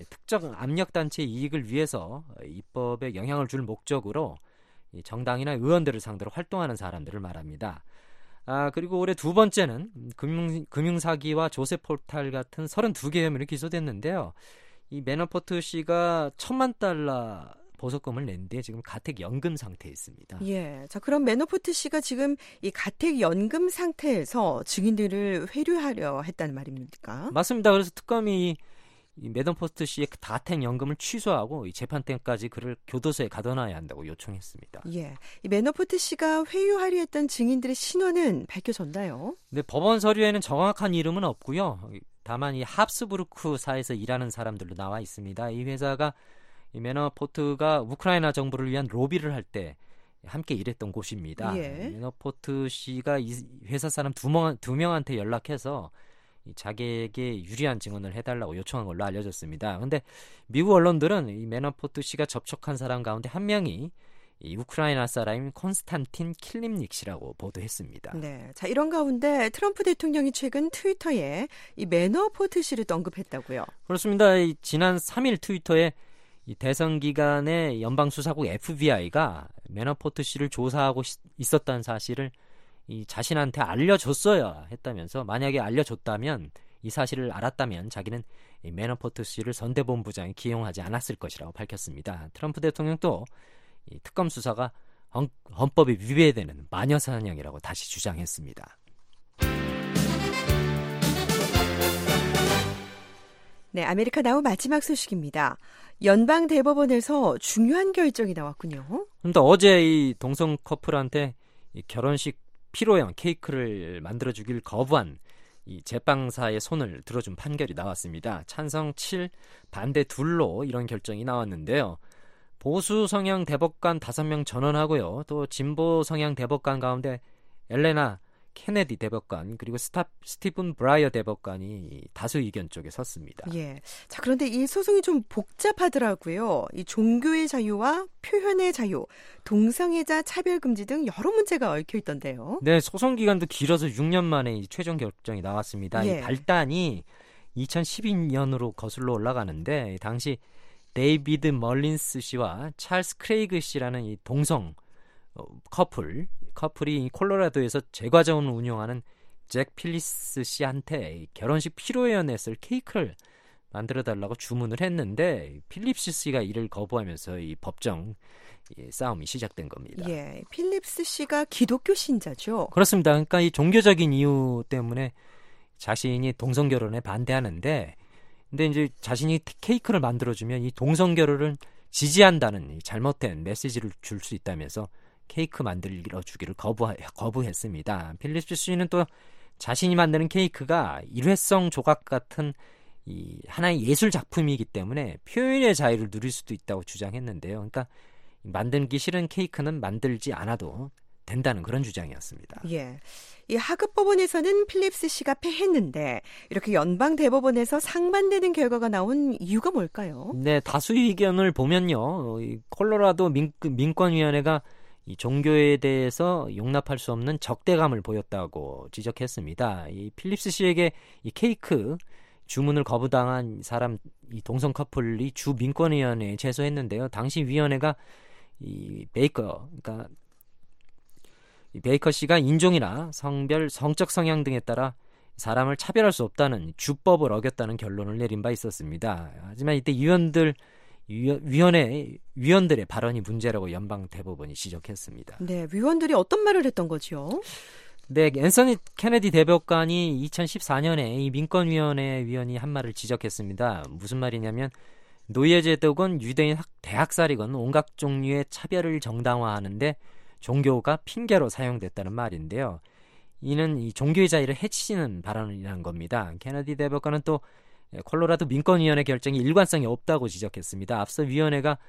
특정 압력단체 이익을 위해서 입법에 영향을 줄 목적으로 정당이나 의원들을 상대로 활동하는 사람들을 말합니다. 아, 그리고 올해 두 번째는 금융, 금융사기와 조세 포탈 같은 서른두 개 혐의로 기소됐는데요. 이 매너포트 씨가 천만 달러 보석금을 낸 뒤에 지금 가택연금 상태에 있습니다. 예, 자 그럼 매너포트 씨가 지금 이 가택연금 상태에서 증인들을 회유하려 했다는 말입니까? 맞습니다. 그래서 특검이 이 매너포트 씨의 가택연금을 취소하고 이 재판 때까지 그를 교도소에 가둬놔야 한다고 요청했습니다. 예, 이 매너포트 씨가 회유하려 했던 증인들의 신원은 밝혀졌나요? 네, 법원 서류에는 정확한 이름은 없고요. 다만 이 합스부르크사에서 일하는 사람들로 나와 있습니다. 이 회사가 이 매너포트가 우크라이나 정부를 위한 로비를 할 때 함께 일했던 곳입니다. 예. 매너포트 씨가 이 회사 사람 두, 명, 두 명한테 연락해서 이 자기에게 유리한 증언을 해달라고 요청한 걸로 알려졌습니다. 그런데 미국 언론들은 이 매너포트 씨가 접촉한 사람 가운데 한 명이 이 우크라이나 사람인 콘스탄틴 킬림닉 씨라고 보도했습니다. 네, 자 이런 가운데 트럼프 대통령이 최근 트위터에 이 매너포트 씨를 언급했다고요? 그렇습니다. 이 지난 삼 일 트위터에 이 대선 기간에 연방수사국 에프비아이가 매너포트 씨를 조사하고 있었다는 사실을 이 자신한테 알려줬어야 했다면서 만약에 알려줬다면 이 사실을 알았다면 자기는 이 매너포트 씨를 선대본부장에 기용하지 않았을 것이라고 밝혔습니다. 트럼프 대통령도 이 특검 수사가 헌, 헌법에 위배되는 마녀사냥이라고 다시 주장했습니다. 네, 아메리카 나우 마지막 소식입니다. 연방 대법원에서 중요한 결정이 나왔군요. 그런데 어제 이 동성 커플한테 이 결혼식 피로연 케이크를 만들어주길 거부한 이 제빵사의 손을 들어준 판결이 나왔습니다. 찬성 칠, 반대 이로 이런 결정이 나왔는데요. 보수 성향 대법관 다섯 명 전원하고요. 또 진보 성향 대법관 가운데 엘레나 케네디 대법관 그리고 스타, 스티븐 브라이어 대법관이 다수 의견 쪽에 섰습니다. 예. 자 그런데 이 소송이 좀 복잡하더라고요. 이 종교의 자유와 표현의 자유, 동성애자 차별 금지 등 여러 문제가 얽혀 있던데요. 네, 소송 기간도 길어서 육 년 만에 이 최종 결정이 나왔습니다. 예. 이 발단이 이천십이 년으로 거슬러 올라가는데 당시 데이비드 멀린스 씨와 찰스 크레이그 씨라는 이 동성 커플 커플이 콜로라도에서 제과점을 운영하는 잭 필리스 씨한테 결혼식 피로연에 냈을 케이크를 만들어달라고 주문을 했는데 필립스 씨가 이를 거부하면서 이 법정 싸움이 시작된 겁니다. 예, 필립스 씨가 기독교 신자죠. 그렇습니다. 그러니까 이 종교적인 이유 때문에 자신이 동성 결혼에 반대하는데, 근데 이제 자신이 케이크를 만들어주면 이 동성 결혼을 지지한다는 이 잘못된 메시지를 줄 수 있다면서 케이크 만들어 주기를 거부 거부했습니다. 필립스 씨는 또 자신이 만드는 케이크가 일회성 조각 같은 이 하나의 예술 작품이기 때문에 표현의 자유를 누릴 수도 있다고 주장했는데요. 그러니까 만들기 싫은 케이크는 만들지 않아도 된다는 그런 주장이었습니다. 예, 이 하급 법원에서는 필립스 씨가 패했는데 이렇게 연방 대법원에서 상반되는 결과가 나온 이유가 뭘까요? 네, 다수 의견을 보면요, 이 콜로라도 민, 민권위원회가 이 종교에 대해서 용납할 수 없는 적대감을 보였다고 지적했습니다. 이 필립스 씨에게 이 케이크 주문을 거부당한 사람, 이 동성 커플이 주 민권위원회에 제소했는데요. 당시 위원회가 이 베이커, 그러니까 이 베이커 씨가 인종이나 성별, 성적 성향 등에 따라 사람을 차별할 수 없다는 주법을 어겼다는 결론을 내린 바 있었습니다. 하지만 이때 위원들 위원회 위원들의 발언이 문제라고 연방 대법원이 지적했습니다. 네, 위원들이 어떤 말을 했던 거죠? 네, 앤서니 케네디 대법관이 이천십사 년에 이 민권위원회 위원이 한 말을 지적했습니다. 무슨 말이냐면 노예제도건 유대인 학, 대학살이건 온갖 종류의 차별을 정당화하는데 종교가 핑계로 사용됐다는 말인데요. 이는 이 종교의 자유를 해치는 발언이라는 겁니다. 케네디 대법관은 또 콜로라도 민권위원회 결정이 일관성이 없다고 지적했습니다. 앞서 위원회가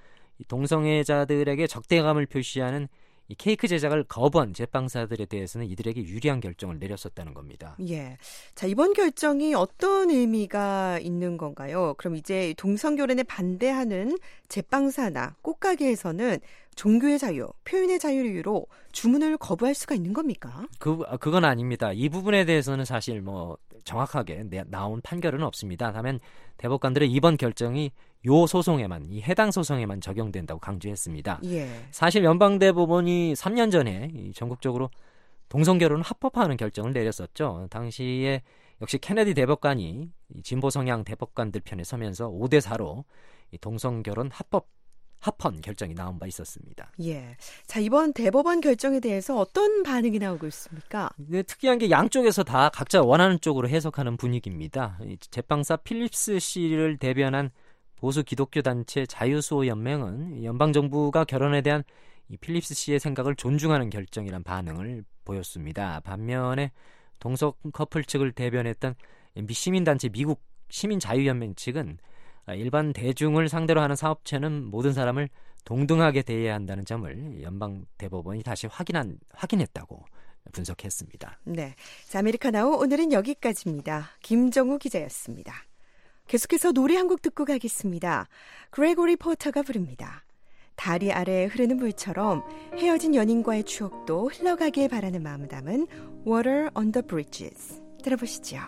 동성애자들에게 적대감을 표시하는 이 케이크 제작을 거부한 제빵사들에 대해서는 이들에게 유리한 결정을 내렸었다는 겁니다. 예, 자 이번 결정이 어떤 의미가 있는 건가요? 그럼 이제 동성결혼에 반대하는 제빵사나 꽃가게에서는 종교의 자유, 표현의 자유를 이유로 주문을 거부할 수가 있는 겁니까? 그 그건 아닙니다. 이 부분에 대해서는 사실 뭐 정확하게 나온 판결은 없습니다. 다만 대법관들의 이번 결정이 요 소송에만, 이 해당 소송에만 적용된다고 강조했습니다. 예. 사실 연방대법원이 삼 년 전에 전국적으로 동성결혼을 합법화하는 결정을 내렸었죠. 당시에 역시 케네디 대법관이 진보 성향 대법관들 편에 서면서 오 대 사로 동성결혼 합법 합헌 결정이 나온 바 있었습니다. 예. 자, 이번 대법원 결정에 대해서 어떤 반응이 나오고 있습니까? 네, 특이한 게 양쪽에서 다 각자 원하는 쪽으로 해석하는 분위기입니다. 제빵사 필립스 씨를 대변한 보수 기독교 단체 자유수호 연맹은 연방정부가 결혼에 대한 이 필립스 씨의 생각을 존중하는 결정이란 반응을 보였습니다. 반면에 동성 커플 측을 대변했던 엠비 시민단체 미국 시민자유연맹 측은 일반 대중을 상대로 하는 사업체는 모든 사람을 동등하게 대해야 한다는 점을 연방 대법원이 다시 확인한, 확인했다고 분석했습니다. 네, 자, 아메리카나우 오늘은 여기까지입니다. 김정우 기자였습니다. 계속해서 노래 한 곡 듣고 가겠습니다. 그레고리 포터가 부릅니다. 다리 아래 흐르는 물처럼 헤어진 연인과의 추억도 흘러가길 바라는 마음 담은 Water on the Bridges. 들어보시죠.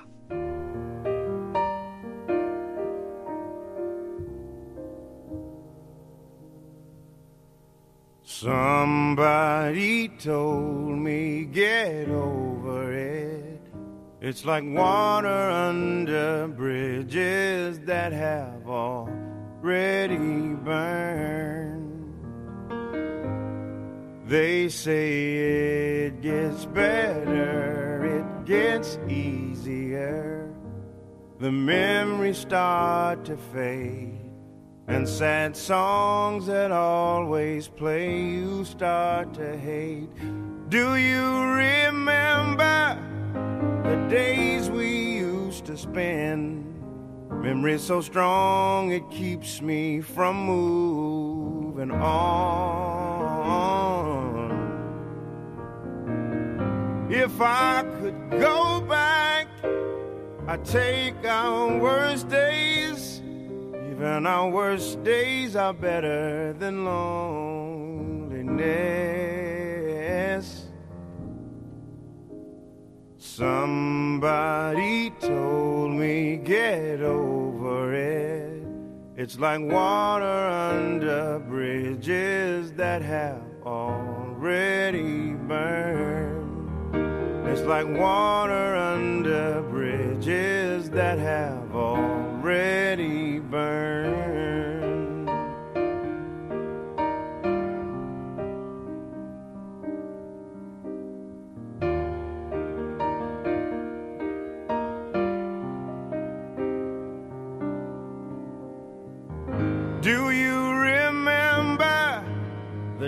Somebody told me get over it. It's like water under bridges that have already burned. They say it gets better, it gets easier. The memories start to fade. And sad songs that always play you start to hate. Do you remember the days we used to spend? Memories so strong it keeps me from moving on. If I could go back, I'd take our worst days. Even our worst days are better than loneliness. Somebody told me get over it. It's like water under bridges that have already burned. It's like water under bridges that have already burned.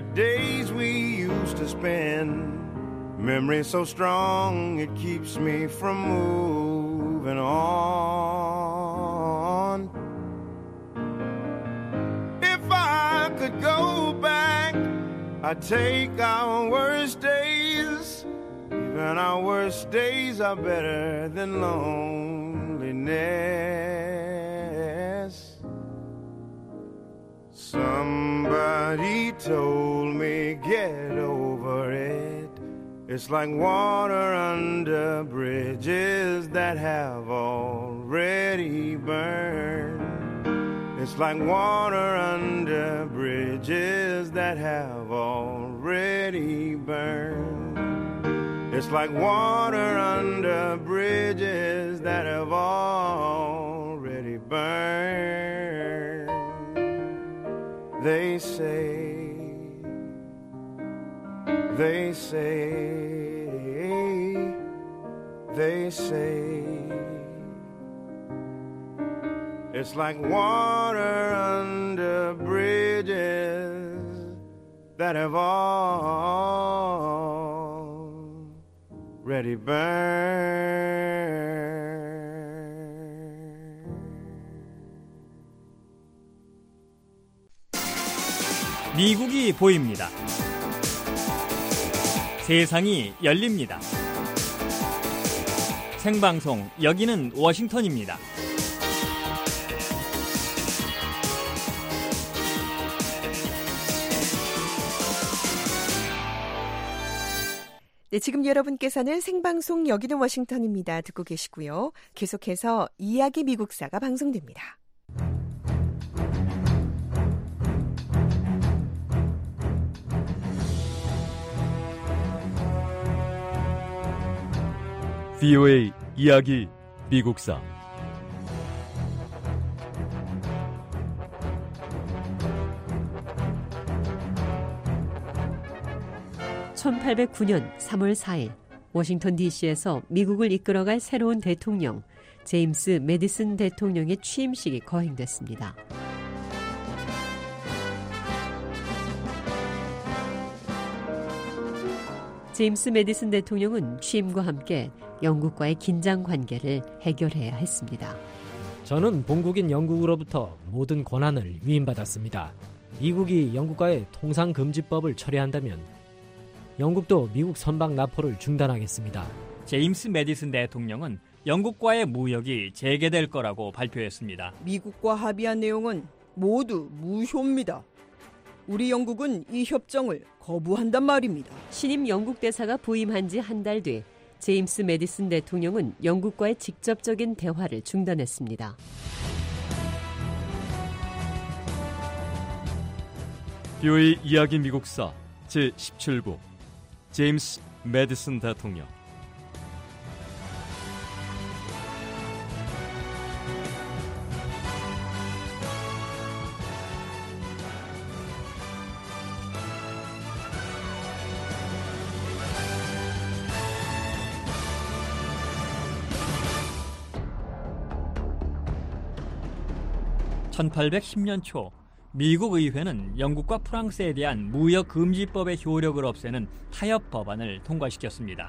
the days we used to spend. Memory so strong it keeps me from moving on. If I could go back, I'd take our worst days. Even our worst days are better than loneliness. Somebody told me get over it. It's like water under bridges that have already burned. It's like water under bridges that have already burned. It's like water under bridges that have already burned. They say, they say, they say, it's like water under bridges that have already burned. 미국이 보입니다. 세상이 열립니다. 생방송, 여기는 워싱턴입니다. 네, 지금 여러분께서는 생방송 여기는 워싱턴입니다. 듣고 계시고요. 계속해서 이야기 미국사가 방송됩니다. 브이오에이 이야기 미국사 천팔백구 년 삼월 사일 워싱턴 디씨에서 미국을 이끌어갈 새로운 대통령 제임스 메디슨 대통령의 취임식이 거행됐습니다. 제임스 메디슨 대통령은 취임과 함께 영국과의 긴장 관계를 해결해야 했습니다. 저는 본국인 영국으로부터 모든 권한을 위임받았습니다. 미국이 영국과의 통상금지법을 철회한다면 영국도 미국 선박 납포를 중단하겠습니다. 제임스 메디슨 대통령은 영국과의 무역이 재개될 거라고 발표했습니다. 미국과 합의한 내용은 모두 무효입니다. 우리 영국은 이 협정을 거부한단 말입니다. 신임 영국 대사가 부임한 지 한 달 뒤 제임스 메디슨 대통령은 영국과의 직접적인 대화를 중단했습니다. 브이오에이 이야기 미국사 제십칠 부 제임스 메디슨 대통령. 천팔백십 년 초 미국 의회는 영국과 프랑스에 대한 무역금지법의 효력을 없애는 타협 법안을 통과시켰습니다.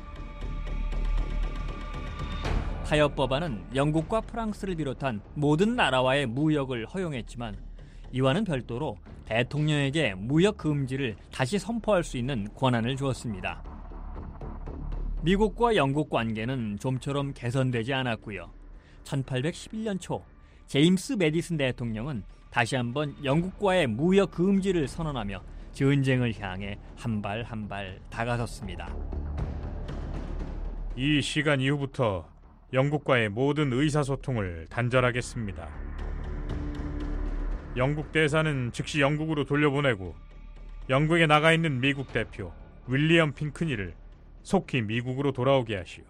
타협 법안은 영국과 프랑스를 비롯한 모든 나라와의 무역을 허용했지만 이와는 별도로 대통령에게 무역금지를 다시 선포할 수 있는 권한을 주었습니다. 미국과 영국 관계는 좀처럼 개선되지 않았고요. 천팔백십일 년 초 제임스 메디슨 대통령은 다시 한번 영국과의 무역 금지를 선언하며 전쟁을 향해 한 발 한 발 다가섰습니다. 이 시간 이후부터 영국과의 모든 의사소통을 단절하겠습니다. 영국 대사는 즉시 영국으로 돌려보내고 영국에 나가 있는 미국 대표 윌리엄 핑크니를 속히 미국으로 돌아오게 하시오.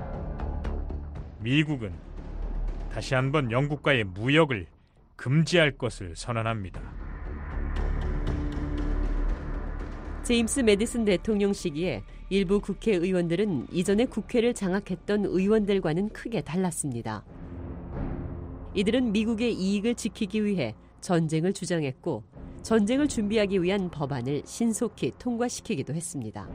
미국은 다시 한번 영국과의 무역을 금지할 것을 선언합니다. 제임스 메디슨 대통령 시기에 일부 국회의원들은 이전에 국회를 장악했던 의원들과는 크게 달랐습니다. 이들은 미국의 이익을 지키기 위해 전쟁을 주장했고 전쟁을 준비하기 위한 법안을 신속히 통과시키기도 했습니다.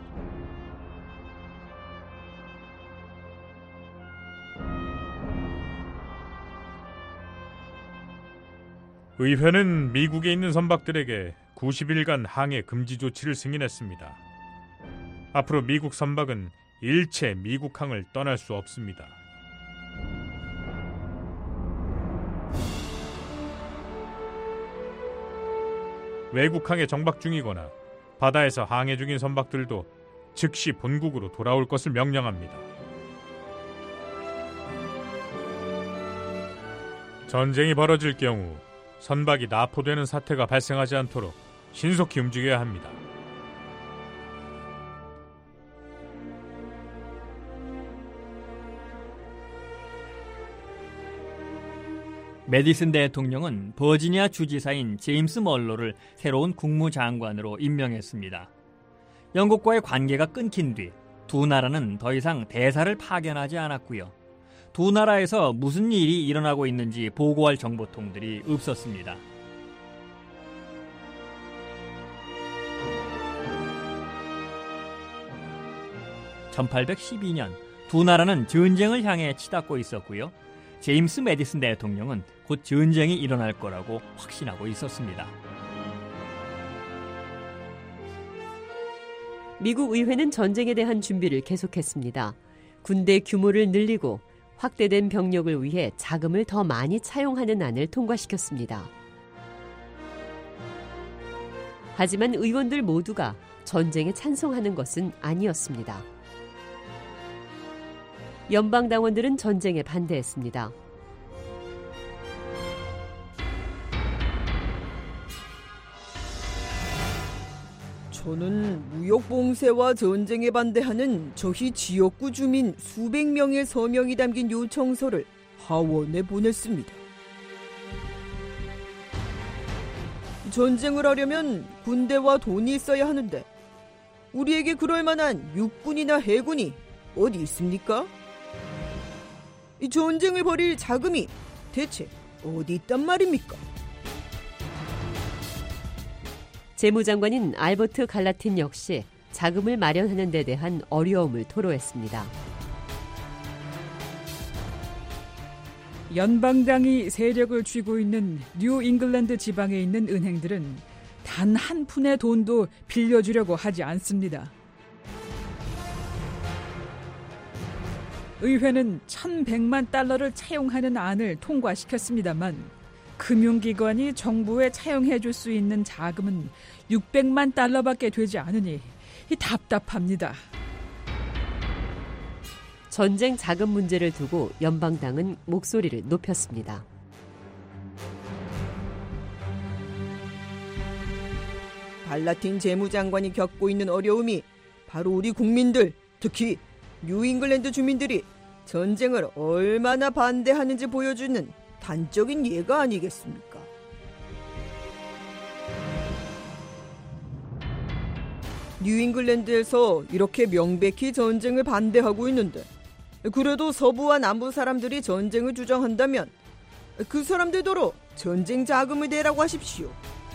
의회는 미국에 있는 선박들에게 구십 일간 항해 금지 조치를 승인했습니다. 앞으로 미국 선박은 일체 미국항을 떠날 수 없습니다. 외국항에 정박 중이거나 바다에서 항해 중인 선박들도 즉시 본국으로 돌아올 것을 명령합니다. 전쟁이 벌어질 경우 선박이 납포되는 사태가 발생하지 않도록 신속히 움직여야 합니다. 메디슨 대통령은 버지니아 주지사인 제임스 멀로를 새로운 국무장관으로 임명했습니다. 영국과의 관계가 끊긴 뒤 두 나라는 더 이상 대사를 파견하지 않았고요. 두 나라에서 무슨 일이 일어나고 있는지 보고할 정보통들이 없었습니다. 천팔백십이 년 두 나라는 전쟁을 향해 치닫고 있었고요. 제임스 메디슨 대통령은 곧 전쟁이 일어날 거라고 확신하고 있었습니다. 미국 의회는 전쟁에 대한 준비를 계속했습니다. 군대 규모를 늘리고 확대된 병력을 위해 자금을 더 많이 차용하는 안을 통과시켰습니다. 하지만 의원들 모두가 전쟁에 찬성하는 것은 아니었습니다. 연방당원들은 전쟁에 반대했습니다. 저는 무역 봉쇄와 전쟁에 반대하는 저희 지역구 주민 수백 명의 서명이 담긴 요청서를 하원에 보냈습니다. 전쟁을 하려면 군대와 돈이 있어야 하는데 우리에게 그럴 만한 육군이나 해군이 어디 있습니까? 이 전쟁을 벌일 자금이 대체 어디 있단 말입니까? 재무장관인 알버트 갈라틴 역시 자금을 마련하는 데 대한 어려움을 토로했습니다. 연방당이 세력을 쥐고 있는 뉴 잉글랜드 지방에 있는 은행들은 단 한 푼의 돈도 빌려주려고 하지 않습니다. 의회는 천백만 달러를 차용하는 안을 통과시켰습니다만 금융기관이 정부에 차용해줄 수 있는 자금은 육백만 달러밖에 되지 않으니 답답합니다. 전쟁 자금 문제를 두고 연방당은 목소리를 높였습니다. 갈라틴 재무장관이 겪고 있는 어려움이 바로 우리 국민들, 특히 뉴잉글랜드 주민들이 전쟁을 얼마나 반대하는지 보여주는 단적인 예가 아니겠습니까? 뉴잉글랜드에서 이렇게 명백히 전쟁을 반대하고 있는데 그래도 서부와 남부 사람들이 전쟁을 주장한다면 그 사람들도로 전쟁 자금을 내라고 하십시오.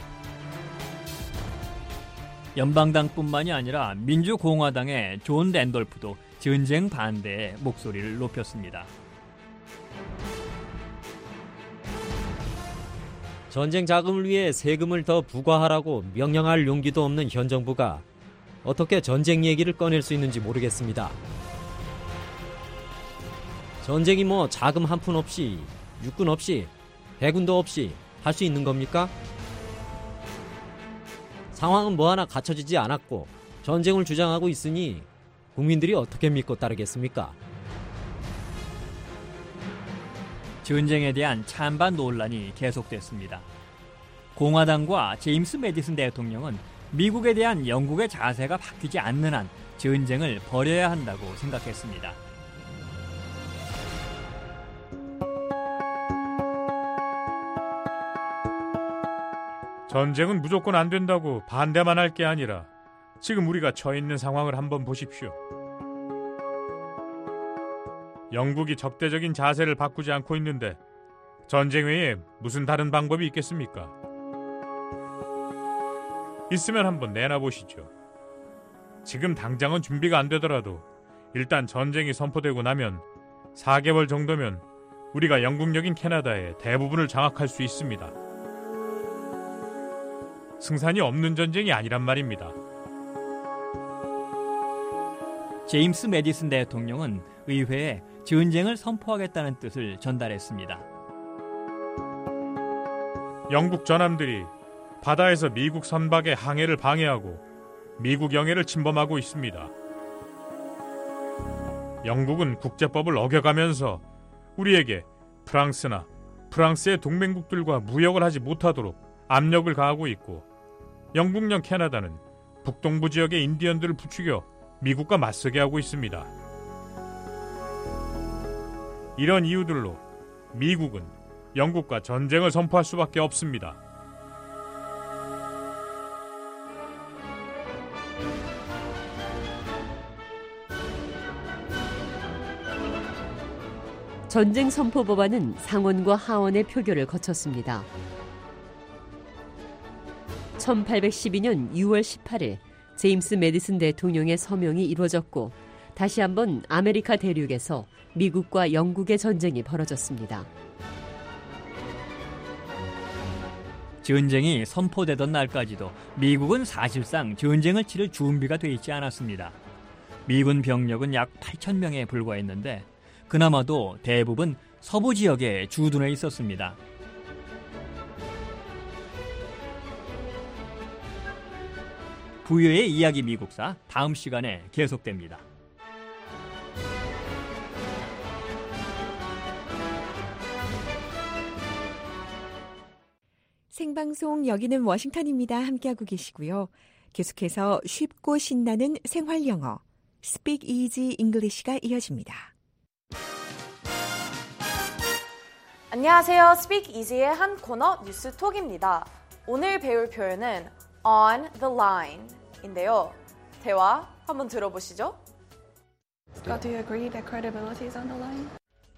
연방당뿐만이 아니라 민주공화당의 존 랜돌프도 전쟁 반대에 목소리를 높였습니다. 전쟁 자금을 위해 세금을 더 부과하라고 명령할 용기도 없는 현 정부가 어떻게 전쟁 얘기를 꺼낼 수 있는지 모르겠습니다. 전쟁이 뭐 자금 한 푼 없이, 육군 없이, 해군도 없이 할 수 있는 겁니까? 상황은 뭐 하나 갖춰지지 않았고 전쟁을 주장하고 있으니 국민들이 어떻게 믿고 따르겠습니까? 전쟁에 대한 찬반 논란이 계속됐습니다. 공화당과 제임스 메디슨 대통령은 미국에 대한 영국의 자세가 바뀌지 않는 한 전쟁을 벌여야 한다고 생각했습니다. 전쟁은 무조건 안 된다고 반대만 할 게 아니라 지금 우리가 처해 있는 상황을 한번 보십시오. 영국이 적대적인 자세를 바꾸지 않고 있는데 전쟁 외에 무슨 다른 방법이 있겠습니까? 있으면 한번 내놔보시죠. 지금 당장은 준비가 안 되더라도 일단 전쟁이 선포되고 나면 사 개월 정도면 우리가 영국력인 캐나다의 대부분을 장악할 수 있습니다. 승산이 없는 전쟁이 아니란 말입니다. 제임스 매디슨 대통령은 의회에 전쟁을 선포하겠다는 뜻을 전달했습니다. 영국 전함들이 바다에서 미국 선박의 항해를 방해하고 미국 영해를 침범하고 있습니다. 영국은 국제법을 어겨가면서 우리에게 프랑스나 프랑스의 동맹국들과 무역을 하지 못하도록 압력을 가하고 있고, 영국령 캐나다는 북동부 지역의 인디언들을 부추겨 미국과 맞서게 하고 있습니다. 이런 이유들로 미국은 영국과 전쟁을 선포할 수밖에 없습니다. 전쟁 선포 법안은 상원과 하원의 표결을 거쳤습니다. 천팔백십이 년 유월 십팔일 제임스 매디슨 대통령의 서명이 이루어졌고, 다시 한번 아메리카 대륙에서 미국과 영국의 전쟁이 벌어졌습니다. 전쟁이 선포되던 날까지도 미국은 사실상 전쟁을 치를 준비가 돼 있지 않았습니다. 미군 병력은 약 팔천 명에 불과했는데 그나마도 대부분 서부 지역에 주둔해 있었습니다. 부여의 이야기 미국사, 다음 시간에 계속됩니다. 생방송 여기는 워싱턴입니다. 함께하고 계시고요. 계속해서 쉽고 신나는 생활 영어, Speak Easy English가 이어집니다. 안녕하세요. Speak Easy의 한 코너 뉴스톡입니다. 오늘 배울 표현은 on the line 인데요. 대화 한번 들어보시죠. Scott, do you agree that credibility is on the line?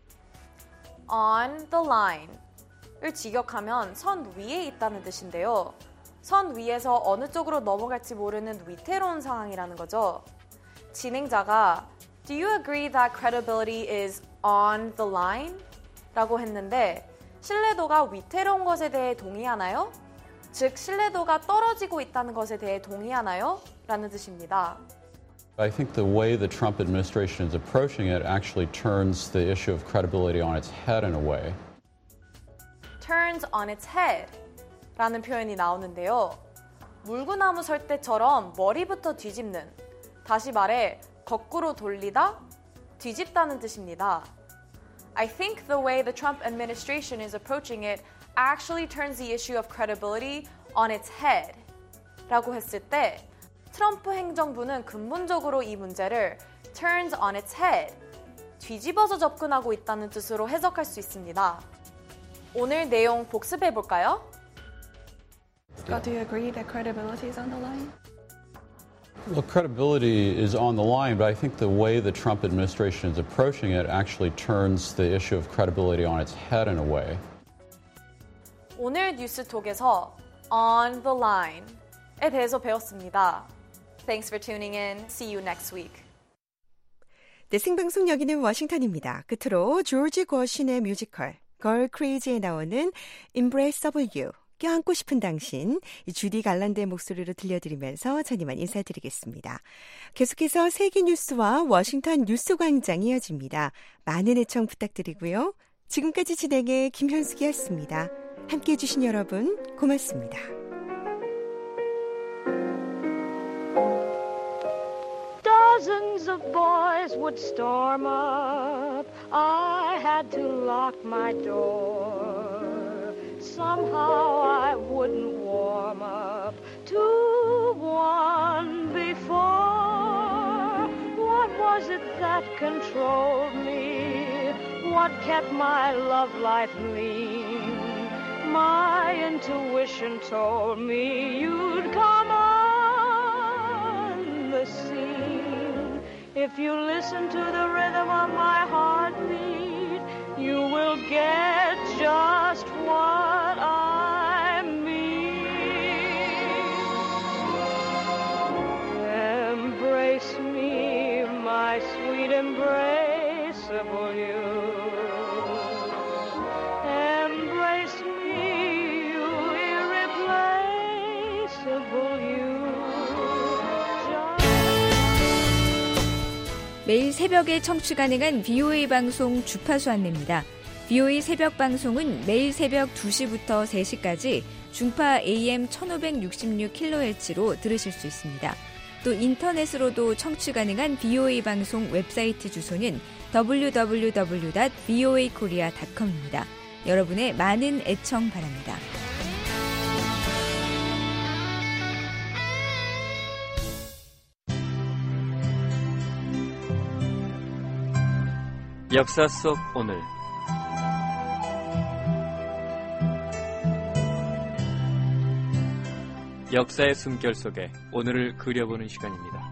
On the line 을 직역하면 선 위에 있다는 뜻인데요. 선 위에서 어느 쪽으로 넘어갈지 모르는 위태로운 상황이라는 거죠. 진행자가 Do you agree that credibility is on the line? 라고 했는데 신뢰도가 위태로운 것에 대해 동의하나요? 즉, 신뢰도가 떨어지고 있다는 것에 대해 동의하나요? 라는 뜻입니다. I think the way the Trump administration is approaching it actually turns the issue of credibility on its head in a way. turns on its head 라는 표현이 나오는데요. 물구나무 설 때처럼 머리부터 뒤집는, 다시 말해 거꾸로 돌리다, 뒤집다는 뜻입니다. I think the way the Trump administration is approaching it actually turns the issue of credibility on its head 라고 했을 때 트럼프 행정부는 근본적으로 이 문제를 turns on its head, 뒤집어서 접근하고 있다는 뜻으로 해석할 수 있습니다. 오늘 내용 복습해 볼까요? Scott, do you agree that credibility is on the line? Well, credibility is on the line, but I think the way the Trump administration is approaching it actually turns the issue of credibility on its head in a way. 오늘 뉴스톡에서 on the line에 대해서 배웠습니다. Thanks for tuning in. See you next week. 네, 생방송 여기는 워싱턴입니다. 끝으로 조지 거신의 뮤지컬 걸 크레이지에 나오는 Embrace of You, 껴안고 싶은 당신, 주디 갈란드의 목소리로 들려드리면서 전 이만 인사드리겠습니다. 계속해서 세계 뉴스와 워싱턴 뉴스광장 이어집니다. 많은 애청 부탁드리고요. 지금까지 진행의 김현숙이었습니다. 함께해 주신 여러분 고맙습니다. Dozens of boys would storm up. I had to lock my door. Somehow I wouldn't warm up to one before. What was it that controlled me? What kept my love life lean? My intuition told me you'd come on the scene. If you listen to the rhythm of my heartbeat, you will get just what I mean. possible you. 매일 새벽에 청취 가능한 비오에이 방송 주파수 안내입니다. 비오에이 새벽 방송은 매일 새벽 두 시부터 세 시까지 중파 에이엠 천오백육십육 킬로헤르츠로 들으실 수 있습니다. 또 인터넷으로도 청취 가능한 비오에이 방송 웹사이트 주소는 더블유 더블유 더블유 닷 비오에이 코리아 닷 컴입니다. 여러분의 많은 애청 바랍니다. 역사 속 오늘 역사의 숨결 속에 오늘을 그려보는 시간입니다.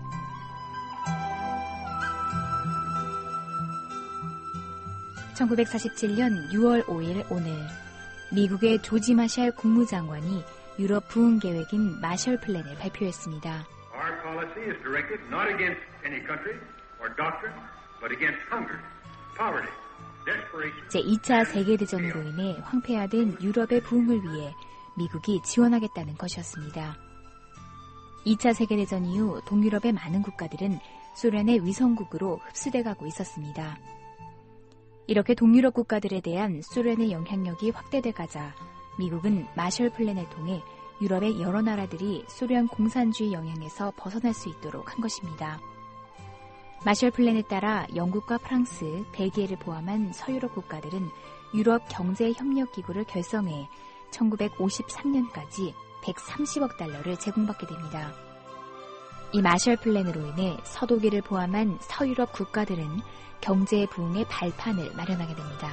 천구백사십칠 년 유월 오일 오늘 미국의 조지 마샬 국무장관이 유럽 부흥 계획인 마셜 플랜을 발표했습니다. Our policy is directed not against any country or doctrine, but against hunger, poverty, desperation. 제이 차 세계대전으로 인해 황폐화된 유럽의 부흥을 위해 미국이 지원하겠다는 것이었습니다. 이 차 세계대전 이후 동유럽의 많은 국가들은 소련의 위성국으로 흡수돼 가고 있었습니다. 이렇게 동유럽 국가들에 대한 소련의 영향력이 확대돼 가자 미국은 마셜 플랜을 통해 유럽의 여러 나라들이 소련 공산주의 영향에서 벗어날 수 있도록 한 것입니다. 마셜 플랜에 따라 영국과 프랑스, 벨기에를 포함한 서유럽 국가들은 유럽 경제협력기구를 결성해 천구백오십삼 년까지 백삼십억 달러를 제공받게 됩니다. 이 마셜 플랜으로 인해 서독일을 포함한 서유럽 국가들은 경제 부흥의 발판을 마련하게 됩니다.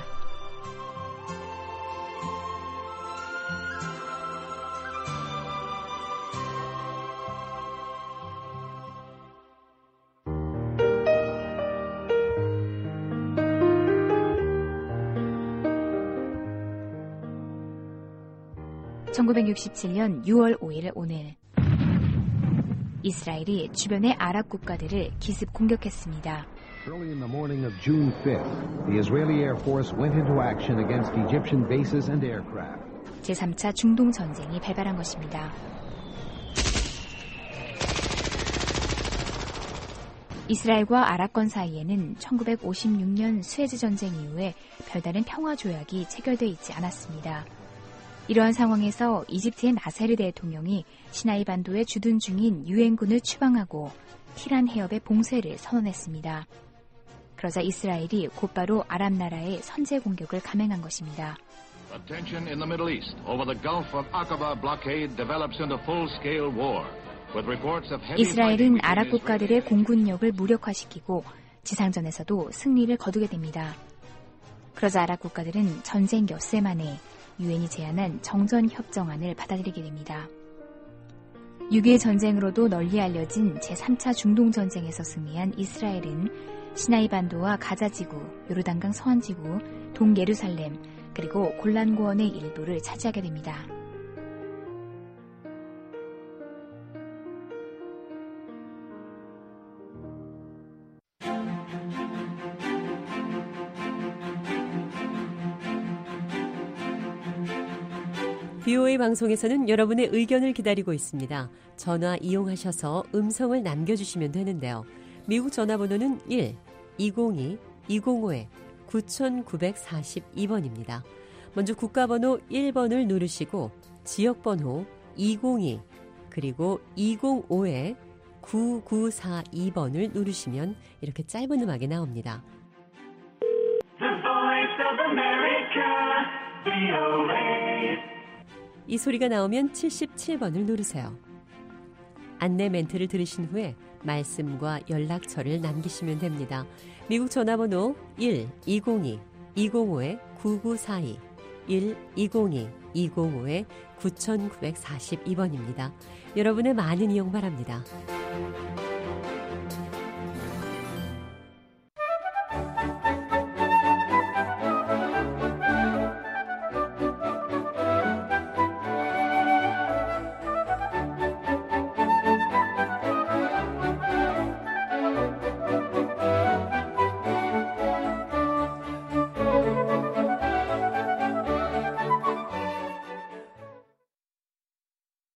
천구백육십칠 년 유월 오일 오늘 이스라엘이 주변의 아랍 국가들을 기습 공격했습니다. Early in the morning of June fifth, the Israeli Air Force went into action against Egyptian bases and aircraft. 제삼 차 중동 전쟁이 발발한 것입니다. 이스라엘과 아랍권 사이에는 천구백오십육 년 수에즈 전쟁 이후에 별다른 평화 조약이 체결돼 있지 않았습니다. 이러한 상황에서 이집트의 나세르 대통령이 시나이 반도에 주둔 중인 유엔군을 추방하고 티란 해협의 봉쇄를 선언했습니다. 그러자 이스라엘이 곧바로 아랍 나라의 선제 공격을 감행한 것입니다. Attention in the Middle East over the Gulf of Aqaba blockade develops into full-scale war. With reports of heavy 이스라엘은 아랍 국가들의 공군력을 무력화시키고 지상전에서도 승리를 거두게 됩니다. 그러자 아랍 국가들은 전쟁 엿새 만에 유엔이 제안한 정전협정안을 받아들이게 됩니다. 육 일 전쟁으로도 널리 알려진 제삼 차 중동전쟁에서 승리한 이스라엘은 시나이 반도와 가자지구, 요르단강 서안지구, 동예루살렘, 그리고 골란고원의 일부를 차지하게 됩니다. 비오에이 방송에서는 여러분의 의견을 기다리고 있습니다. 전화 이용하셔서 음성을 남겨주시면 되는데요. 미국 전화번호는 일 이공이 이공오 구구사이 번입니다. 먼저 국가번호 일 번을 누르시고 지역번호 이공이 그리고 이공오 구구사이 번을 누르시면 이렇게 짧은 음악이 나옵니다. The Voice of America, 비오에이. 이 소리가 나오면 칠십칠 번을 누르세요. 안내 멘트를 들으신 후에 말씀과 연락처를 남기시면 됩니다. 미국 전화번호 일 이공이 이공오 구구사이 일 이공이 이공오 구구사이 번입니다. 여러분의 많은 이용 바랍니다.